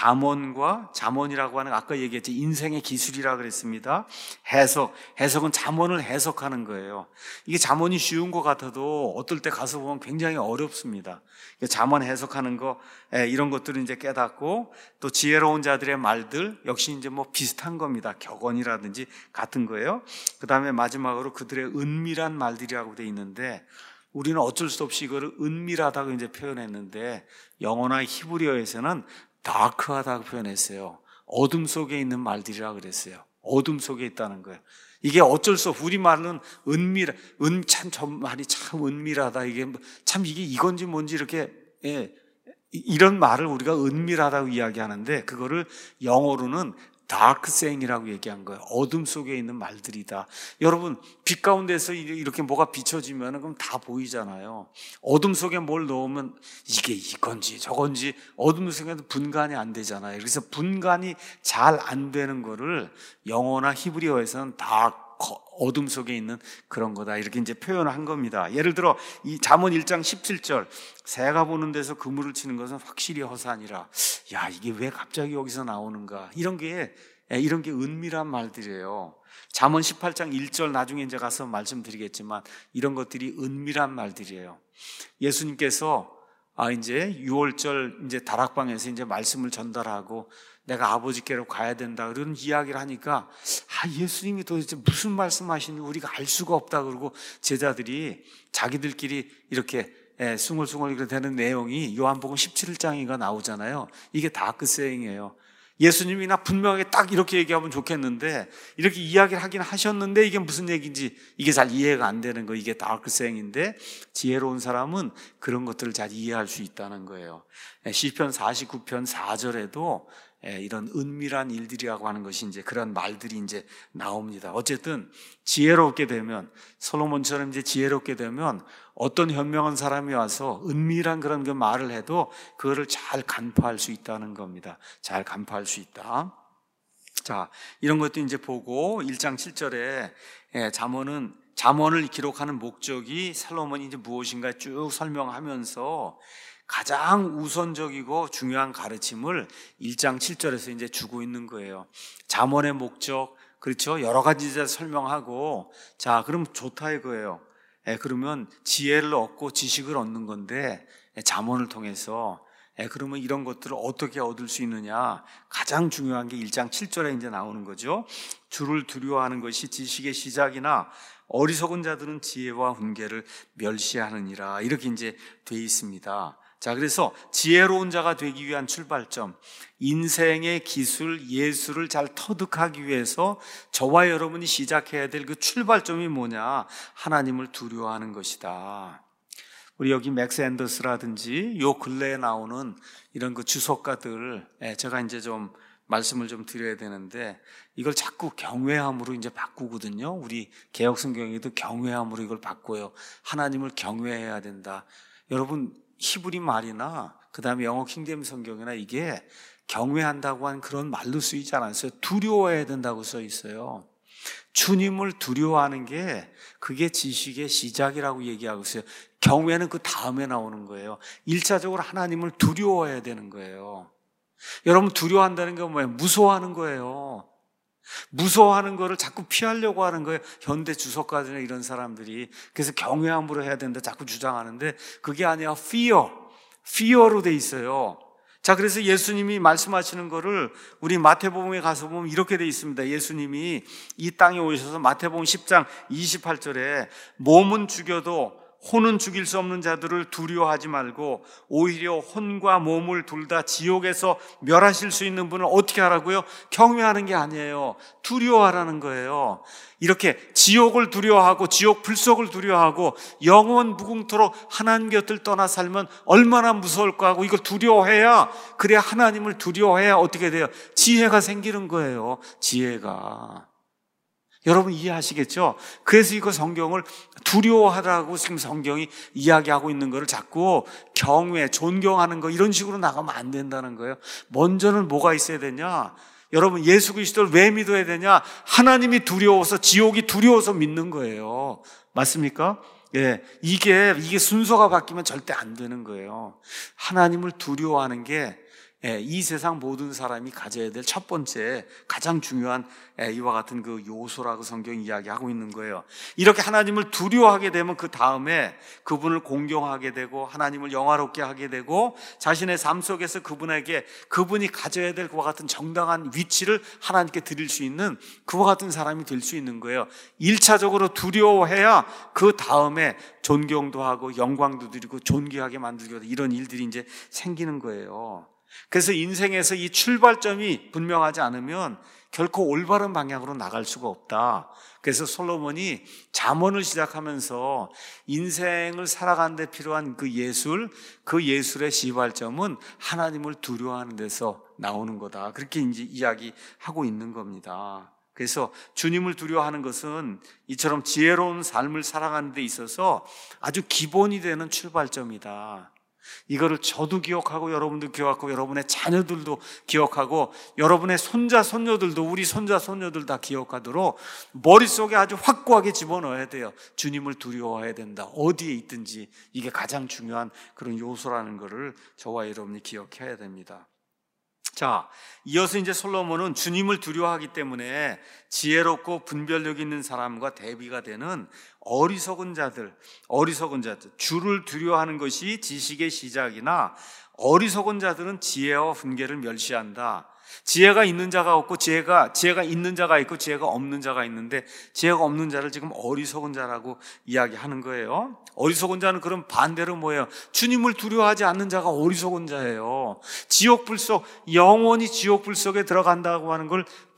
잠언이라고 하는, 아까 얘기했지, 인생의 기술이라 그랬습니다. 해석은 잠언을 해석하는 거예요. 이게 잠언이 쉬운 것 같아도 어떨 때 가서 보면 굉장히 어렵습니다. 잠언 해석하는 거, 이런 것들을 이제 깨닫고, 또 지혜로운 자들의 말들 역시 이제 뭐 비슷한 겁니다. 격언이라든지 같은 거예요. 그 다음에 마지막으로 그들의 은밀한 말들이라고 돼 있는데, 우리는 어쩔 수 없이 이거를 은밀하다고 이제 표현했는데, 영어나 히브리어에서는 다크하다고 표현했어요. 어둠 속에 있는 말들이라 그랬어요. 어둠 속에 있다는 거예요. 이게 어쩔 수 없어. 우리말은 저 말이 참 은밀하다. 이게 이건지 뭔지 이렇게, 이런 말을 우리가 은밀하다고 이야기하는데, 그거를 영어로는 다크 세잉이라고 얘기한 거예요. 어둠 속에 있는 말들이다. 여러분, 빛 가운데서 이렇게 뭐가 비춰지면 그럼 다 보이잖아요. 어둠 속에 뭘 넣으면 이게 이건지 저건지 어둠 속에도 분간이 안 되잖아요. 그래서 분간이 잘 안 되는 거를 영어나 히브리어에서는 다 어둠 속에 있는 그런 거다, 이렇게 이제 표현을 한 겁니다. 예를 들어 이 잠언 1장 17절, 새가 보는 데서 그물을 치는 것은 확실히 허사니라. 야, 이게 왜 갑자기 여기서 나오는가? 이런 게 은밀한 말들이에요. 잠언 18장 1절, 나중에 이제 가서 말씀드리겠지만 이런 것들이 은밀한 말들이에요. 예수님께서 이제 6월절 이제 다락방에서 이제 말씀을 전달하고 내가 아버지께로 가야 된다 그런 이야기를 하니까 예수님이 도대체 무슨 말씀하시는지 우리가 알 수가 없다 그러고 제자들이 자기들끼리 이렇게 숭얼숭얼 이렇게 되는 내용이 요한복음 17장인가 나오잖아요. 이게 다크세잉이에요. 예수님이나 분명하게 딱 이렇게 얘기하면 좋겠는데 이렇게 이야기를 하긴 하셨는데 이게 무슨 얘기인지 이게 잘 이해가 안 되는 거, 이게 다크세잉인데 지혜로운 사람은 그런 것들을 잘 이해할 수 있다는 거예요. 시편 49편 4절에도 이런 은밀한 일들이라고 하는 것이 이제 그런 말들이 이제 나옵니다. 어쨌든 지혜롭게 되면, 솔로몬처럼 이제 지혜롭게 되면 어떤 현명한 사람이 와서 은밀한 그런 그 말을 해도 그거를 잘 간파할 수 있다는 겁니다. 잘 간파할 수 있다. 자, 이런 것도 이제 보고 1장 7절에 잠언을 기록하는 목적이 솔로몬이 이제 무엇인가 쭉 설명하면서 가장 우선적이고 중요한 가르침을 1장 7절에서 이제 주고 있는 거예요. 잠언의 목적, 그렇죠? 여러 가지 이제 설명하고, 자, 그럼 좋다 이거예요. 그러면 지혜를 얻고 지식을 얻는 건데, 잠언을 통해서. 그러면 이런 것들을 어떻게 얻을 수 있느냐? 가장 중요한 게 1장 7절에 이제 나오는 거죠. 주를 두려워하는 것이 지식의 시작이나 어리석은 자들은 지혜와 훈계를 멸시하느니라. 이렇게 이제 돼 있습니다. 자, 그래서 지혜로운 자가 되기 위한 출발점, 인생의 기술, 예술을 잘 터득하기 위해서 저와 여러분이 시작해야 될 그 출발점이 뭐냐? 하나님을 두려워하는 것이다. 우리 여기 맥스 앤더스라든지 요 근래에 나오는 이런 그 주석가들, 제가 이제 좀 말씀을 좀 드려야 되는데, 이걸 자꾸 경외함으로 이제 바꾸거든요. 우리 개역 성경에도 경외함으로 이걸 바꿔요. 하나님을 경외해야 된다. 여러분, 히브리 말이나 그다음에 영어 킹제임 성경이나 이게 경외한다고 한 그런 말로 쓰이지 않았어요. 두려워해야 된다고 써 있어요. 주님을 두려워하는 게 그게 지식의 시작이라고 얘기하고 있어요. 경외는 그 다음에 나오는 거예요. 1차적으로 하나님을 두려워해야 되는 거예요. 여러분, 두려워한다는 게 뭐예요? 무서워하는 거예요. 무서워하는 거를 자꾸 피하려고 하는 거예요. 현대 주석가들이나 이런 사람들이. 그래서 경외함으로 해야 된다 자꾸 주장하는데 그게 아니라 fear로 돼 있어요. 자, 그래서 예수님이 말씀하시는 거를 우리 마태복음에 가서 보면 이렇게 돼 있습니다. 예수님이 이 땅에 오셔서 마태복음 10장 28절에 몸은 죽여도 혼은 죽일 수 없는 자들을 두려워하지 말고 오히려 혼과 몸을 둘 다 지옥에서 멸하실 수 있는 분을 어떻게 하라고요? 경외하는 게 아니에요. 두려워하라는 거예요. 이렇게 지옥을 두려워하고 지옥 불속을 두려워하고 영원 무궁토록 하나님 곁을 떠나 살면 얼마나 무서울까 하고 이걸 두려워해야, 그래야 하나님을 두려워해야 어떻게 돼요? 지혜가 생기는 거예요. 지혜가. 여러분 이해하시겠죠? 그래서 이거 성경을 두려워하라고 지금 성경이 이야기하고 있는 거를 자꾸 경외, 존경하는 거 이런 식으로 나가면 안 된다는 거예요. 먼저는 뭐가 있어야 되냐? 여러분, 예수 그리스도를 왜 믿어야 되냐? 하나님이 두려워서, 지옥이 두려워서 믿는 거예요. 맞습니까? 예, 이게 순서가 바뀌면 절대 안 되는 거예요. 하나님을 두려워하는 게 이 세상 모든 사람이 가져야 될 첫 번째 가장 중요한 이와 같은 그 요소라고 성경이 이야기하고 있는 거예요. 이렇게 하나님을 두려워하게 되면 그 다음에 그분을 공경하게 되고 하나님을 영화롭게 하게 되고 자신의 삶 속에서 그분이 가져야 될 그와 같은 정당한 위치를 하나님께 드릴 수 있는 그와 같은 사람이 될 수 있는 거예요. 1차적으로 두려워해야 그 다음에 존경도 하고 영광도 드리고 존귀하게 만들고 이런 일들이 이제 생기는 거예요. 그래서 인생에서 이 출발점이 분명하지 않으면 결코 올바른 방향으로 나갈 수가 없다. 그래서 솔로몬이 잠언을 시작하면서 인생을 살아가는 데 필요한 그 예술의 시발점은 하나님을 두려워하는 데서 나오는 거다. 그렇게 이제 이야기하고 있는 겁니다. 그래서 주님을 두려워하는 것은 이처럼 지혜로운 삶을 살아가는 데 있어서 아주 기본이 되는 출발점이다. 이거를 저도 기억하고 여러분도 기억하고 여러분의 자녀들도 기억하고 여러분의 손자 손녀들도 우리 손자 손녀들 다 기억하도록 머릿속에 아주 확고하게 집어넣어야 돼요. 주님을 두려워해야 된다. 어디에 있든지 이게 가장 중요한 그런 요소라는 것을 저와 여러분이 기억해야 됩니다. 자, 이어서 이제 솔로몬은 주님을 두려워하기 때문에 지혜롭고 분별력 있는 사람과 대비가 되는 어리석은 자들, 주를 두려워하는 것이 지식의 시작이나 어리석은 자들은 지혜와 훈계를 멸시한다. 지혜가 있는 자가 없고 지혜가 있는 자가 있고 지혜가 없는 자가 있는데 지혜가 없는 자를 지금 어리석은 자라고 이야기하는 거예요. 어리석은 자는 그럼 반대로 뭐예요? 주님을 두려워하지 않는 자가 어리석은 자예요. 지옥 불속, 영원히 지옥 불속에 들어간다고 하는 걸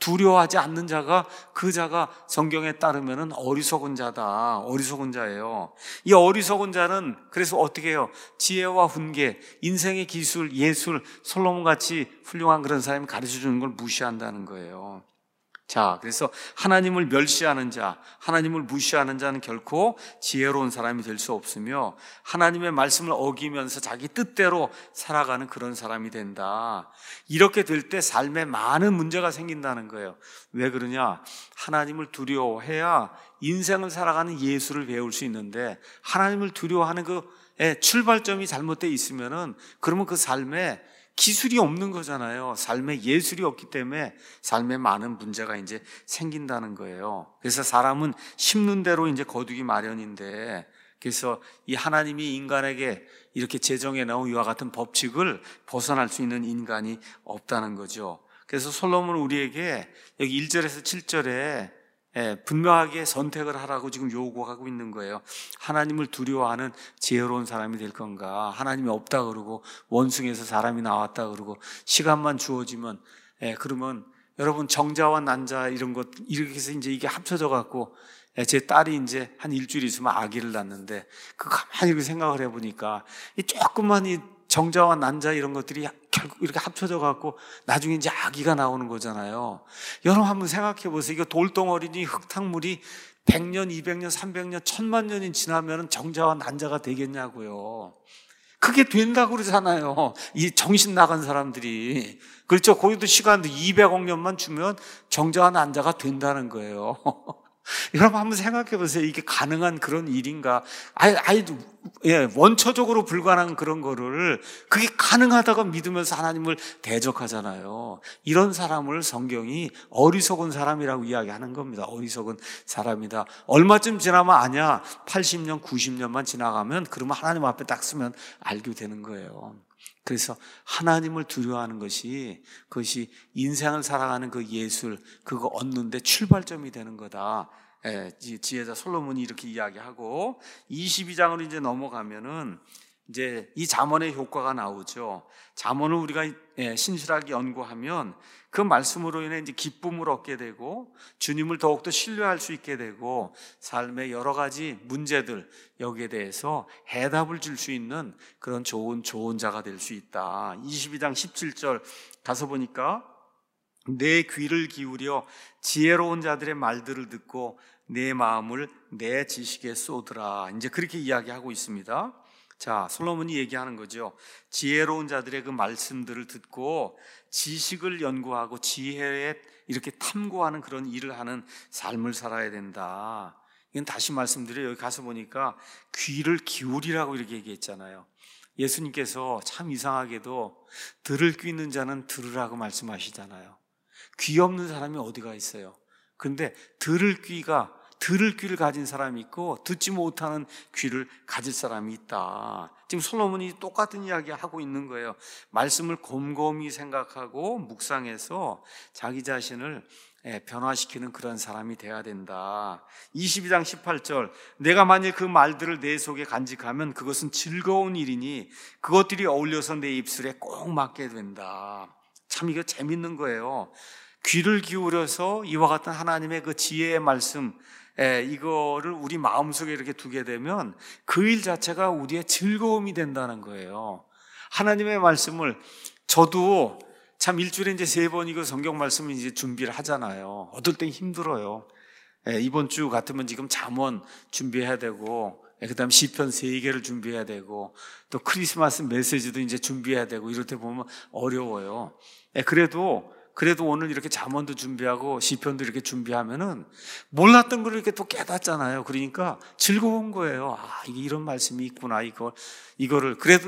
두려워하지 않는 자가 그 자가 성경에 따르면은 어리석은 자다. 어리석은 자예요. 이 어리석은 자는 그래서 어떻게 해요? 지혜와 훈계, 인생의 기술, 예술, 솔로몬 같이 훌륭한 그런 사람이 가르쳐 주는 걸 무시한다는 거예요. 자, 그래서 하나님을 멸시하는 자, 하나님을 무시하는 자는 결코 지혜로운 사람이 될 수 없으며 하나님의 말씀을 어기면서 자기 뜻대로 살아가는 그런 사람이 된다. 이렇게 될 때 삶에 많은 문제가 생긴다는 거예요. 왜 그러냐? 하나님을 두려워해야 인생을 살아가는 예술을 배울 수 있는데 하나님을 두려워하는 그 출발점이 잘못되어 있으면은 그러면 그 삶에 기술이 없는 거잖아요. 삶에 예술이 없기 때문에 삶에 많은 문제가 이제 생긴다는 거예요. 그래서 사람은 심는 대로 이제 거두기 마련인데, 그래서 이 하나님이 인간에게 이렇게 제정해 놓은 이와 같은 법칙을 벗어날 수 있는 인간이 없다는 거죠. 그래서 솔로몬은 우리에게 여기 1절에서 7절에 분명하게 선택을 하라고 지금 요구하고 있는 거예요. 하나님을 두려워하는 지혜로운 사람이 될 건가? 하나님이 없다 그러고 원숭이에서 사람이 나왔다 그러고 시간만 주어지면 그러면 여러분 정자와 난자 이런 것 이렇게 해서 이제 이게 합쳐져 갖고 제 딸이 이제 한 일주일 있으면 아기를 낳는데 그 가만히 이렇게 생각을 해보니까 이 조금만 이 정자와 난자 이런 것들이 결국 이렇게 합쳐져 갖고 나중에 이제 아기가 나오는 거잖아요. 여러분 한번 생각해 보세요. 이거 돌덩어리니 흙탕물이 100년, 200년, 300년, 1000만 년이 지나면 정자와 난자가 되겠냐고요. 그게 된다고 그러잖아요. 이 정신 나간 사람들이. 그렇죠. 거기도 시간도 200억 년만 주면 정자와 난자가 된다는 거예요. 여러분 한번 생각해 보세요. 이게 가능한 그런 일인가? 원초적으로 불가능한 그런 거를 그게 가능하다고 믿으면서 하나님을 대적하잖아요. 이런 사람을 성경이 어리석은 사람이라고 이야기하는 겁니다. 어리석은 사람이다. 얼마쯤 지나면 아냐? 80년, 90년만 지나가면 그러면 하나님 앞에 딱 서면 알게 되는 거예요. 그래서 하나님을 두려워하는 그것이 인생을 살아가는 그 예술, 그거 얻는데 출발점이 되는 거다. 지혜자 솔로몬이 이렇게 이야기하고 22장으로 이제 넘어가면은 이제 이 잠언의 효과가 나오죠. 잠언을 우리가 신실하게 연구하면 그 말씀으로 인해 이제 기쁨을 얻게 되고 주님을 더욱더 신뢰할 수 있게 되고 삶의 여러 가지 문제들 여기에 대해서 해답을 줄 수 있는 그런 좋은 조언자가 될 수 있다. 22장 17절 가서 보니까 내 귀를 기울여 지혜로운 자들의 말들을 듣고 내 마음을 내 지식에 쏟으라. 이제 그렇게 이야기하고 있습니다. 자, 솔로몬이 얘기하는 거죠. 지혜로운 자들의 그 말씀들을 듣고 지식을 연구하고 지혜에 이렇게 탐구하는 그런 일을 하는 삶을 살아야 된다. 이건 다시 말씀드려요. 여기 가서 보니까 귀를 기울이라고 이렇게 얘기했잖아요. 예수님께서 참 이상하게도 들을 귀 있는 자는 들으라고 말씀하시잖아요. 귀 없는 사람이 어디가 있어요? 근데 들을 귀를 가진 사람이 있고 듣지 못하는 귀를 가질 사람이 있다. 지금 솔로몬이 똑같은 이야기 하고 있는 거예요. 말씀을 곰곰이 생각하고 묵상해서 자기 자신을 변화시키는 그런 사람이 돼야 된다. 22장 18절 내가 만일 그 말들을 내 속에 간직하면 그것은 즐거운 일이니 그것들이 어울려서 내 입술에 꼭 맞게 된다. 참 이거 재밌는 거예요. 귀를 기울여서 이와 같은 하나님의 그 지혜의 말씀 이거를 우리 마음속에 이렇게 두게 되면 그 일 자체가 우리의 즐거움이 된다는 거예요. 하나님의 말씀을 저도 참 일주일에 이제 3번 이거 성경 말씀을 이제 준비를 하잖아요. 어떨 땐 힘들어요. 이번 주 같으면 지금 잠언 준비해야 되고 그다음 시편 3개를 준비해야 되고 또 크리스마스 메시지도 이제 준비해야 되고 이럴 때 보면 어려워요. 그래도 오늘 이렇게 잠언도 준비하고 시편도 이렇게 준비하면은 몰랐던 걸 이렇게 또 깨닫잖아요. 그러니까 즐거운 거예요. 이게 이런 말씀이 있구나. 이거를 그래도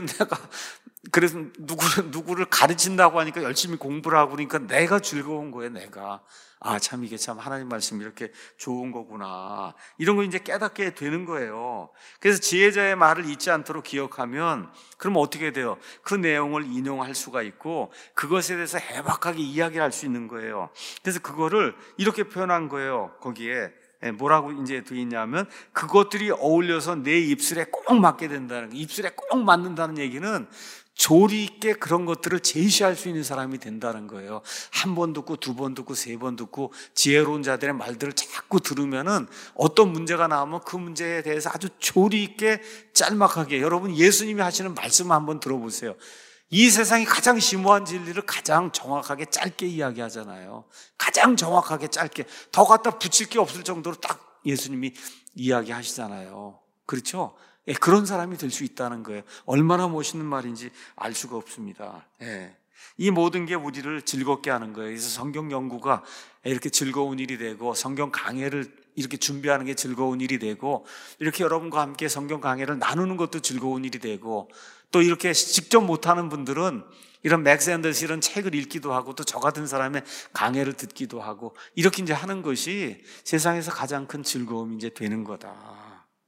누구를 가르친다고 하니까 열심히 공부를 하고 그러니까 내가 즐거운 거예요. 내가 참 이게 참 하나님 말씀이 이렇게 좋은 거구나. 이런 거 이제 깨닫게 되는 거예요. 그래서 지혜자의 말을 잊지 않도록 기억하면 그럼 어떻게 돼요? 그 내용을 인용할 수가 있고 그것에 대해서 해박하게 이야기를 할 수 있는 거예요. 그래서 그거를 이렇게 표현한 거예요. 거기에 뭐라고 이제 되어 있냐면 그것들이 어울려서 내 입술에 꼭 맞게 된다는 거. 입술에 꼭 맞는다는 얘기는 조리 있게 그런 것들을 제시할 수 있는 사람이 된다는 거예요. 한 번 듣고 두 번 듣고 세 번 듣고 지혜로운 자들의 말들을 자꾸 들으면은 어떤 문제가 나오면 그 문제에 대해서 아주 조리 있게 짤막하게, 여러분 예수님이 하시는 말씀 한번 들어보세요. 이 세상이 가장 심오한 진리를 가장 정확하게 짧게 이야기하잖아요. 가장 정확하게 짧게, 더 갖다 붙일 게 없을 정도로 딱 예수님이 이야기하시잖아요. 그렇죠? 예, 그런 사람이 될 수 있다는 거예요. 얼마나 멋있는 말인지 알 수가 없습니다. 예. 이 모든 게 우리를 즐겁게 하는 거예요. 그래서 성경 연구가 이렇게 즐거운 일이 되고, 성경 강해를 이렇게 준비하는 게 즐거운 일이 되고, 이렇게 여러분과 함께 성경 강해를 나누는 것도 즐거운 일이 되고, 또 이렇게 직접 못하는 분들은 이런 맥스 앤더스 이런 책을 읽기도 하고, 또 저 같은 사람의 강해를 듣기도 하고, 이렇게 이제 하는 것이 세상에서 가장 큰 즐거움이 이제 되는 거다.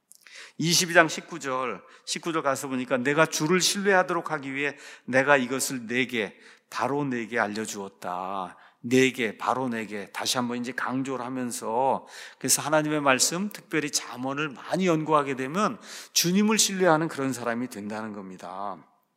22장 19절 가서 보니까 내가 주를 신뢰하도록 하기 위해 내가 이것을 바로 내게 알려주었다. 바로 내게. 다시 한번 이제 강조를 하면서, 그래서 하나님의 말씀, 특별히 잠언을 많이 연구하게 되면 주님을 신뢰하는 그런 사람이 된다는 겁니다.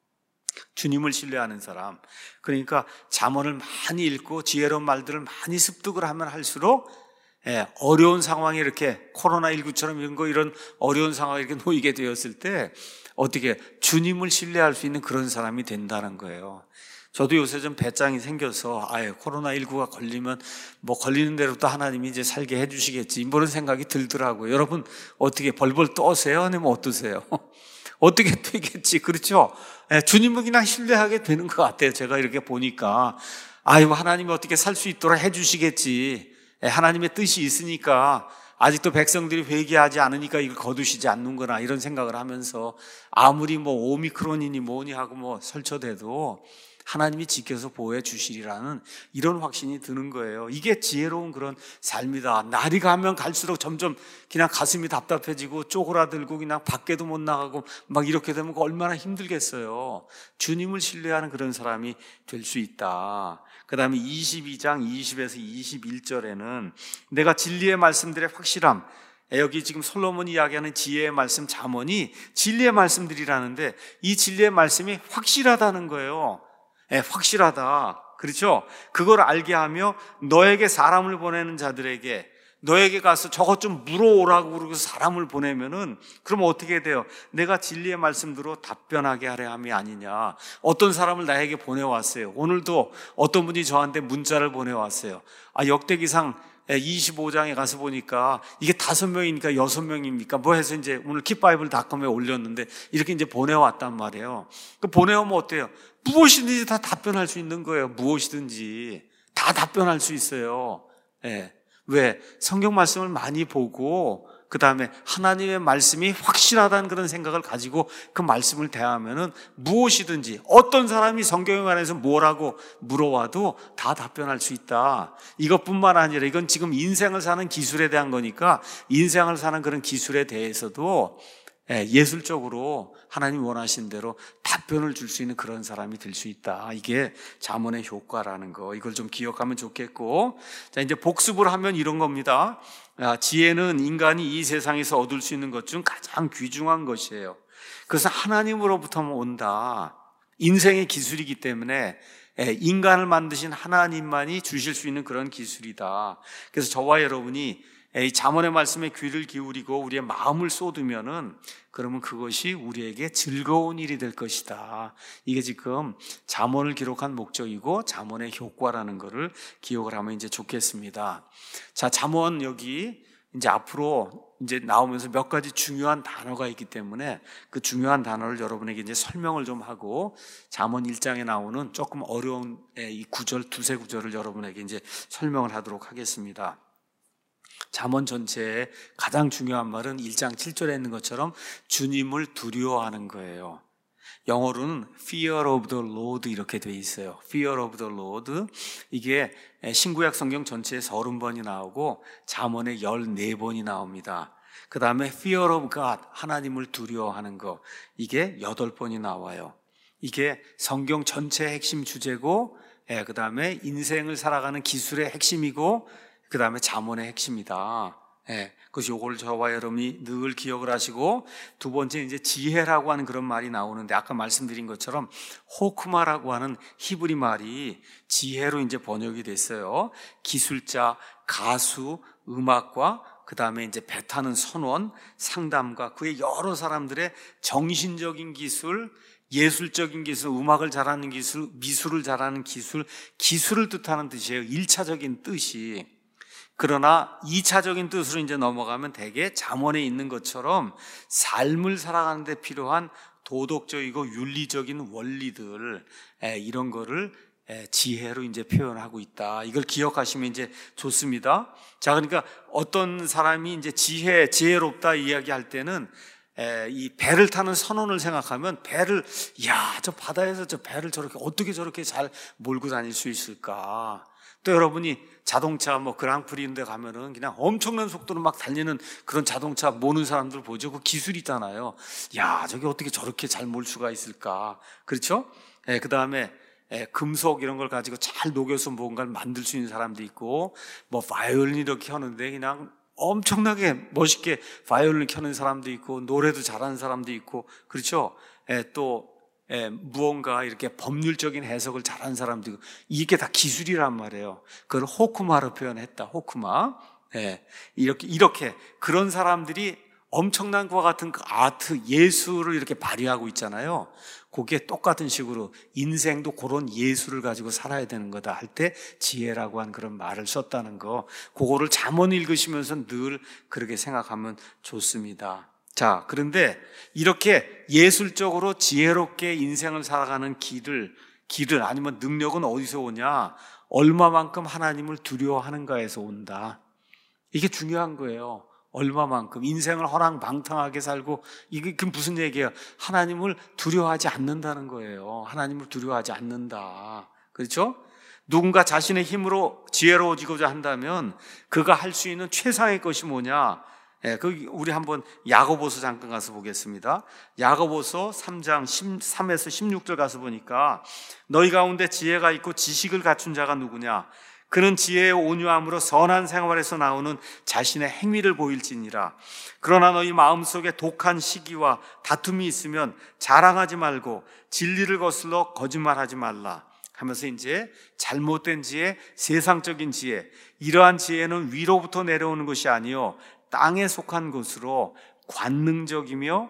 주님을 신뢰하는 사람. 그러니까 잠언을 많이 읽고 지혜로운 말들을 많이 습득을 하면 할수록 어려운 상황이 이렇게 코로나19처럼 이런 어려운 상황에 이렇게 놓이게 되었을 때 어떻게 주님을 신뢰할 수 있는 그런 사람이 된다는 거예요. 저도 요새 좀 배짱이 생겨서 코로나19가 걸리면 뭐 걸리는 대로 또 하나님이 이제 살게 해주시겠지, 이런 생각이 들더라고요. 여러분 어떻게 벌벌 떠세요? 아니면 어떠세요? 어떻게 되겠지, 그렇죠? 주님을 그냥 신뢰하게 되는 것 같아요. 제가 이렇게 보니까 하나님이 어떻게 살 수 있도록 해주시겠지, 하나님의 뜻이 있으니까, 아직도 백성들이 회개하지 않으니까 이걸 거두시지 않는구나, 이런 생각을 하면서 아무리 오미크론이니 뭐니 하고 설쳐대도 하나님이 지켜서 보호해 주시리라는 이런 확신이 드는 거예요. 이게 지혜로운 그런 삶이다. 날이 가면 갈수록 점점 그냥 가슴이 답답해지고 쪼그라들고 그냥 밖에도 못 나가고 이렇게 되면 얼마나 힘들겠어요. 주님을 신뢰하는 그런 사람이 될 수 있다. 그 다음에 22장 20에서 21절에는 내가 진리의 말씀들의 확실함, 여기 지금 솔로몬이 이야기하는 지혜의 말씀, 잠언이 진리의 말씀들이라는데, 이 진리의 말씀이 확실하다는 거예요. 확실하다. 그렇죠? 그걸 알게 하며 너에게 사람을 보내는 자들에게, 너에게 가서 저것 좀 물어오라고 그러고 사람을 보내면은, 그럼 어떻게 돼요? 내가 진리의 말씀대로 답변하게 하려 함이 아니냐. 어떤 사람을 나에게 보내왔어요. 오늘도 어떤 분이 저한테 문자를 보내왔어요. 역대기상 25장에 가서 보니까 이게 5명이니까 6명입니까? 해서 이제 오늘 킵바이블닷컴에 올렸는데 이렇게 이제 보내왔단 말이에요. 보내오면 어때요? 무엇이든지 다 답변할 수 있는 거예요. 무엇이든지 다 답변할 수 있어요. 왜? 성경 말씀을 많이 보고 그 다음에 하나님의 말씀이 확실하다는 그런 생각을 가지고 그 말씀을 대하면은 무엇이든지, 어떤 사람이 성경에 관해서 뭐라고 물어와도 다 답변할 수 있다. 이것뿐만 아니라 이건 지금 인생을 사는 기술에 대한 거니까, 인생을 사는 그런 기술에 대해서도 예술적으로 하나님 원하신 대로 답변을 줄 수 있는 그런 사람이 될 수 있다. 이게 잠언의 효과라는 거, 이걸 좀 기억하면 좋겠고, 자, 이제 복습을 하면 이런 겁니다. 지혜는 인간이 이 세상에서 얻을 수 있는 것 중 가장 귀중한 것이에요. 그래서 하나님으로부터 온다. 인생의 기술이기 때문에 인간을 만드신 하나님만이 주실 수 있는 그런 기술이다. 그래서 저와 여러분이 이 잠언의 말씀에 귀를 기울이고 우리의 마음을 쏟으면은, 그러면 그것이 우리에게 즐거운 일이 될 것이다. 이게 지금 잠언을 기록한 목적이고 잠언의 효과라는 것을 기억을 하면 이제 좋겠습니다. 자, 잠언 여기 이제 앞으로 이제 나오면서 몇 가지 중요한 단어가 있기 때문에 그 중요한 단어를 여러분에게 이제 설명을 좀 하고, 잠언 1장에 나오는 조금 어려운 이 구절, 두세 구절을 여러분에게 이제 설명을 하도록 하겠습니다. 잠언 전체에 가장 중요한 말은 1장 7절에 있는 것처럼 주님을 두려워하는 거예요. 영어로는 fear of the Lord 이렇게 돼 있어요. fear of the Lord. 이게 신구약 성경 전체에 30번이 나오고 잠언에 14번이 나옵니다. 그 다음에 fear of God, 하나님을 두려워하는 거, 이게 8번이 나와요. 이게 성경 전체의 핵심 주제고, 그 다음에 인생을 살아가는 기술의 핵심이고, 그 다음에 잠언의 핵심이다. 그래서 요걸 저와 여러분이 늘 기억을 하시고, 두 번째 이제 지혜라고 하는 그런 말이 나오는데, 아까 말씀드린 것처럼 호크마라고 하는 히브리 말이 지혜로 이제 번역이 됐어요. 기술자, 가수, 음악과 그 다음에 이제 배 타는 선원, 상담가, 그의 여러 사람들의 정신적인 기술, 예술적인 기술, 음악을 잘하는 기술, 미술을 잘하는 기술, 기술을 뜻하는 뜻이에요. 1차적인 뜻이. 그러나 2차적인 뜻으로 이제 넘어가면 대개 잠언에 있는 것처럼 삶을 살아가는 데 필요한 도덕적이고 윤리적인 원리들, 이런 거를 지혜로 이제 표현하고 있다. 이걸 기억하시면 이제 좋습니다. 자, 그러니까 어떤 사람이 이제 지혜롭다 이야기할 때는 이 배를 타는 선원을 생각하면 배를, 저 바다에서 저 배를 어떻게 저렇게 잘 몰고 다닐 수 있을까? 또 여러분이 자동차 그랑프리 이런 데 가면은 그냥 엄청난 속도로 막 달리는 그런 자동차 모는 사람들 보죠. 그 기술이 있잖아요. 저게 어떻게 저렇게 잘 몰 수가 있을까? 그렇죠? 그 다음에 금속 이런 걸 가지고 잘 녹여서 뭔가를 만들 수 있는 사람도 있고, 바이올린 이렇게 하는데 그냥 엄청나게 멋있게 바이올린 켜는 사람도 있고, 노래도 잘하는 사람도 있고, 그렇죠? 또 무언가 이렇게 법률적인 해석을 잘하는 사람도 있고, 이게 다 기술이란 말이에요. 그걸 호크마로 표현했다. 호크마. 이렇게 그런 사람들이 엄청난 것과 같은 그 아트, 예술을 이렇게 발휘하고 있잖아요. 그게 똑같은 식으로 인생도 그런 예술을 가지고 살아야 되는 거다 할 때 지혜라고 한 그런 말을 썼다는 거, 그거를 잠언 읽으시면서 늘 그렇게 생각하면 좋습니다. 자, 그런데 이렇게 예술적으로 지혜롭게 인생을 살아가는 길을 아니면 능력은 어디서 오냐? 얼마만큼 하나님을 두려워하는가에서 온다. 이게 중요한 거예요. 얼마만큼 인생을 허랑방탕하게 살고, 이게 무슨 얘기예요? 하나님을 두려워하지 않는다는 거예요. 하나님을 두려워하지 않는다. 그렇죠? 누군가 자신의 힘으로 지혜로워지고자 한다면 그가 할 수 있는 최상의 것이 뭐냐? 우리 한번 야고보서 잠깐 가서 보겠습니다. 야고보서 3장 13에서 16절 가서 보니까, 너희 가운데 지혜가 있고 지식을 갖춘 자가 누구냐? 그는 지혜의 온유함으로 선한 생활에서 나오는 자신의 행위를 보일지니라. 그러나 너희 마음속에 독한 시기와 다툼이 있으면 자랑하지 말고 진리를 거슬러 거짓말하지 말라 하면서 이제 잘못된 지혜, 세상적인 지혜, 이러한 지혜는 위로부터 내려오는 것이 아니요 땅에 속한 것으로 관능적이며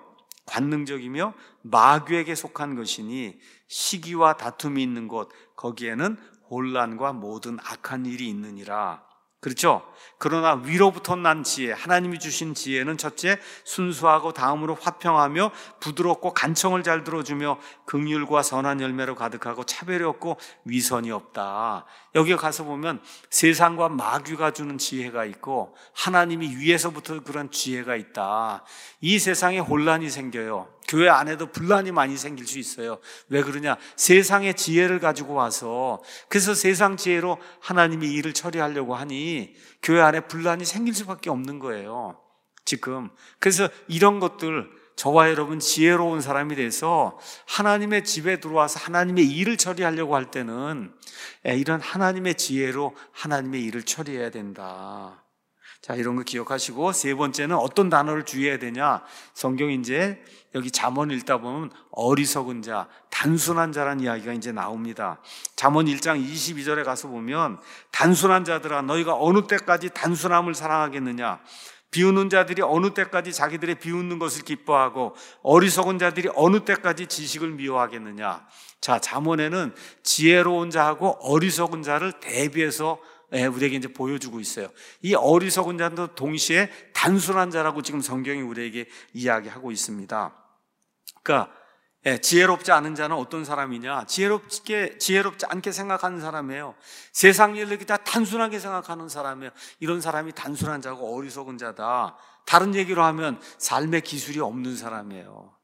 마귀에게 속한 것이니, 시기와 다툼이 있는 곳 거기에는 혼란과 모든 악한 일이 있느니라. 그렇죠? 그러나 위로부터 난 지혜, 하나님이 주신 지혜는 첫째, 순수하고 다음으로 화평하며 부드럽고 간청을 잘 들어주며 긍휼과 선한 열매로 가득하고 차별이 없고 위선이 없다. 여기 가서 보면 세상과 마귀가 주는 지혜가 있고 하나님이 위에서부터 그런 지혜가 있다. 이 세상에 혼란이 생겨요. 교회 안에도 분란이 많이 생길 수 있어요. 왜 그러냐? 세상의 지혜를 가지고 와서, 그래서 세상 지혜로 하나님이 일을 처리하려고 하니 교회 안에 분란이 생길 수밖에 없는 거예요, 지금. 그래서 이런 것들, 저와 여러분 지혜로운 사람이 돼서 하나님의 집에 들어와서 하나님의 일을 처리하려고 할 때는 이런 하나님의 지혜로 하나님의 일을 처리해야 된다. 자, 이런 거 기억하시고, 세 번째는 어떤 단어를 주의해야 되냐? 성경 이제 여기 잠언 읽다 보면 어리석은 자, 단순한 자라는 이야기가 이제 나옵니다. 잠언 1장 22절에 가서 보면, 단순한 자들아 너희가 어느 때까지 단순함을 사랑하겠느냐? 비웃는 자들이 어느 때까지 자기들의 비웃는 것을 기뻐하고 어리석은 자들이 어느 때까지 지식을 미워하겠느냐? 자, 잠언에는 지혜로운 자하고 어리석은 자를 대비해서 우리에게 이제 보여주고 있어요. 이 어리석은 자도 동시에 단순한 자라고 지금 성경이 우리에게 이야기하고 있습니다. 그러니까 지혜롭지 않은 자는 어떤 사람이냐? 지혜롭지 않게 생각하는 사람이에요. 세상 일을 다 단순하게 생각하는 사람이에요. 이런 사람이 단순한 자고 어리석은 자다. 다른 얘기로 하면 삶의 기술이 없는 사람이에요.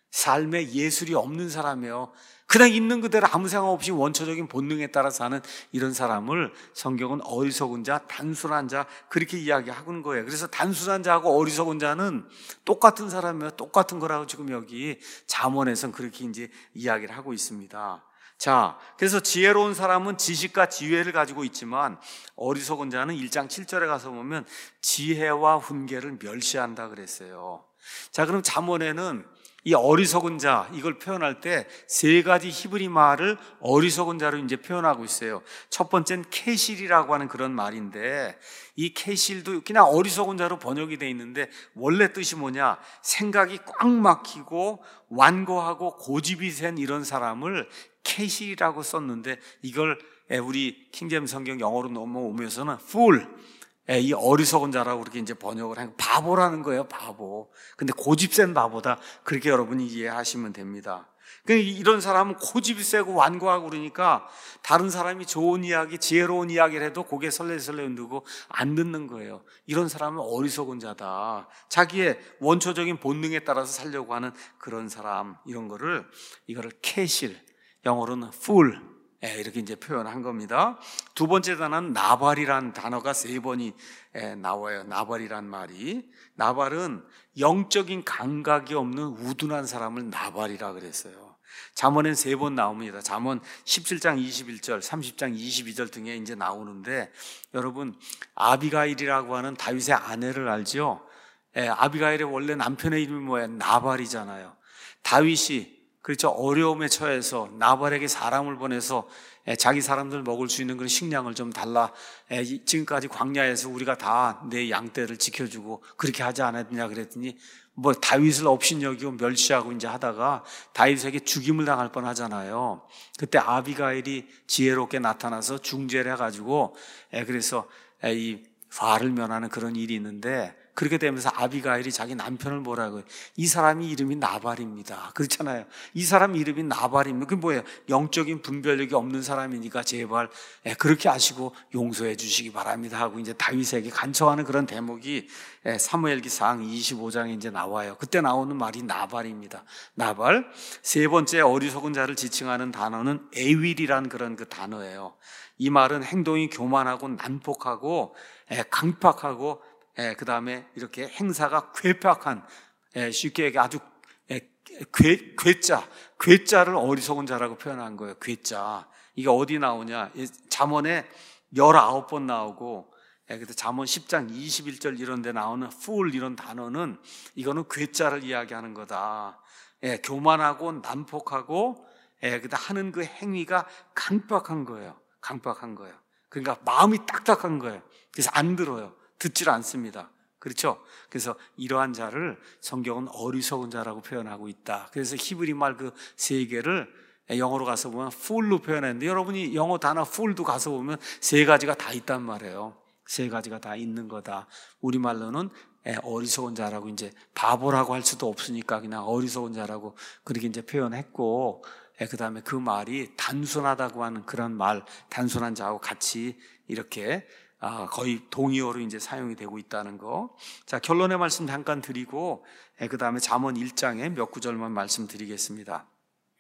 삶의 예술이 없는 사람이에요. 그냥 있는 그대로 아무 생각 없이 원초적인 본능에 따라 사는 이런 사람을 성경은 어리석은 자, 단순한 자, 그렇게 이야기하는 거예요. 그래서 단순한 자하고 어리석은 자는 똑같은 사람이에요. 똑같은 거라고 지금 여기 잠언에서는 그렇게 이제 이야기를 하고 있습니다. 자, 그래서 지혜로운 사람은 지식과 지혜를 가지고 있지만 어리석은 자는 1장 7절에 가서 보면 지혜와 훈계를 멸시한다 그랬어요. 자, 그럼 잠언에는 이 어리석은 자, 이걸 표현할 때 세 가지 히브리 말을 어리석은 자로 이제 표현하고 있어요. 첫 번째는 케실이라고 하는 그런 말인데, 이 케실도 그냥 어리석은 자로 번역이 되어 있는데 원래 뜻이 뭐냐? 생각이 꽉 막히고 완고하고 고집이 센 이런 사람을 케실이라고 썼는데, 이걸 우리 킹제임스 성경 영어로 넘어오면서는 fool, 이 어리석은 자라고 그렇게 이제 번역을 한 바보라는 거예요, 바보. 근데 고집 센 바보다, 그렇게 여러분이 이해하시면 됩니다. 이런 사람은 고집이 세고 완고하고 그러니까 다른 사람이 좋은 이야기, 지혜로운 이야기를 해도 고개 설레설레 흔들고 안 듣는 거예요. 이런 사람은 어리석은 자다. 자기의 원초적인 본능에 따라서 살려고 하는 그런 사람, 이거를 캐실, 영어로는 fool, 이렇게 이제 표현한 겁니다. 두 번째 단어는 나발이라는 단어가 세 번이 나와요. 나발이란 말이. 나발은 영적인 감각이 없는 우둔한 사람을 나발이라 그랬어요. 잠언엔 세 번 나옵니다. 잠언 17장 21절, 30장 22절 등에 이제 나오는데, 여러분 아비가일이라고 하는 다윗의 아내를 알죠? 아비가일의 원래 남편의 이름이 뭐예요? 나발이잖아요. 다윗이 그렇죠. 어려움에 처해서 나발에게 사람을 보내서 자기 사람들 먹을 수 있는 그런 식량을 좀 달라. 지금까지 광야에서 우리가 다 내 양떼를 지켜주고 그렇게 하지 않았냐 그랬더니 뭐 다윗을 업신여기고 멸시하고 이제 하다가 다윗에게 죽임을 당할 뻔하잖아요. 그때 아비가일이 지혜롭게 나타나서 중재를 해가지고 그래서 이 화를 면하는 그런 일이 있는데, 그렇게 되면서 아비가일이 자기 남편을 뭐라고 해요? 이 사람이 이름이 나발입니다. 그렇잖아요. 이 사람 이름이 나발입니다. 그게 뭐예요? 영적인 분별력이 없는 사람이니까 제발 그렇게 하시고 용서해 주시기 바랍니다 하고 이제 다윗에게 간청하는 그런 대목이 사무엘기상 25장에 이제 나와요. 그때 나오는 말이 나발입니다. 나발. 세 번째 어리석은 자를 지칭하는 단어는 에윌이라는 그런 그 단어예요. 이 말은 행동이 교만하고 난폭하고 강팍하고 그 다음에 이렇게 행사가 괴팍한, 쉽게 얘기해 아주 괴짜를 어리석은 자라고 표현한 거예요. 괴짜. 이게 어디 나오냐? 잠언에 19번 나오고, 그래서 잠언 10장 21절 이런 데 나오는 fool 이런 단어는 이거는 괴짜를 이야기하는 거다. 교만하고 난폭하고, 하는 그 행위가 강팍한 거예요. 강팍한 거예요. 그러니까 마음이 딱딱한 거예요. 그래서 안 들어요. 듣질 않습니다. 그렇죠? 그래서 이러한 자를 성경은 어리석은 자라고 표현하고 있다. 그래서 히브리 말 그 세 개를 영어로 가서 보면 fool로 표현했는데, 여러분이 영어 단어 fool도 가서 보면 세 가지가 다 있단 말이에요. 세 가지가 다 있는 거다. 우리말로는 어리석은 자라고, 이제 바보라고 할 수도 없으니까 그냥 어리석은 자라고 그렇게 이제 표현했고, 그 다음에 그 말이 단순하다고 하는 그런 말, 단순한 자하고 같이 이렇게 거의 동의어로 이제 사용이 되고 있다는 거. 자, 결론의 말씀 잠깐 드리고, 그 다음에 잠언 1장에 몇 구절만 말씀드리겠습니다.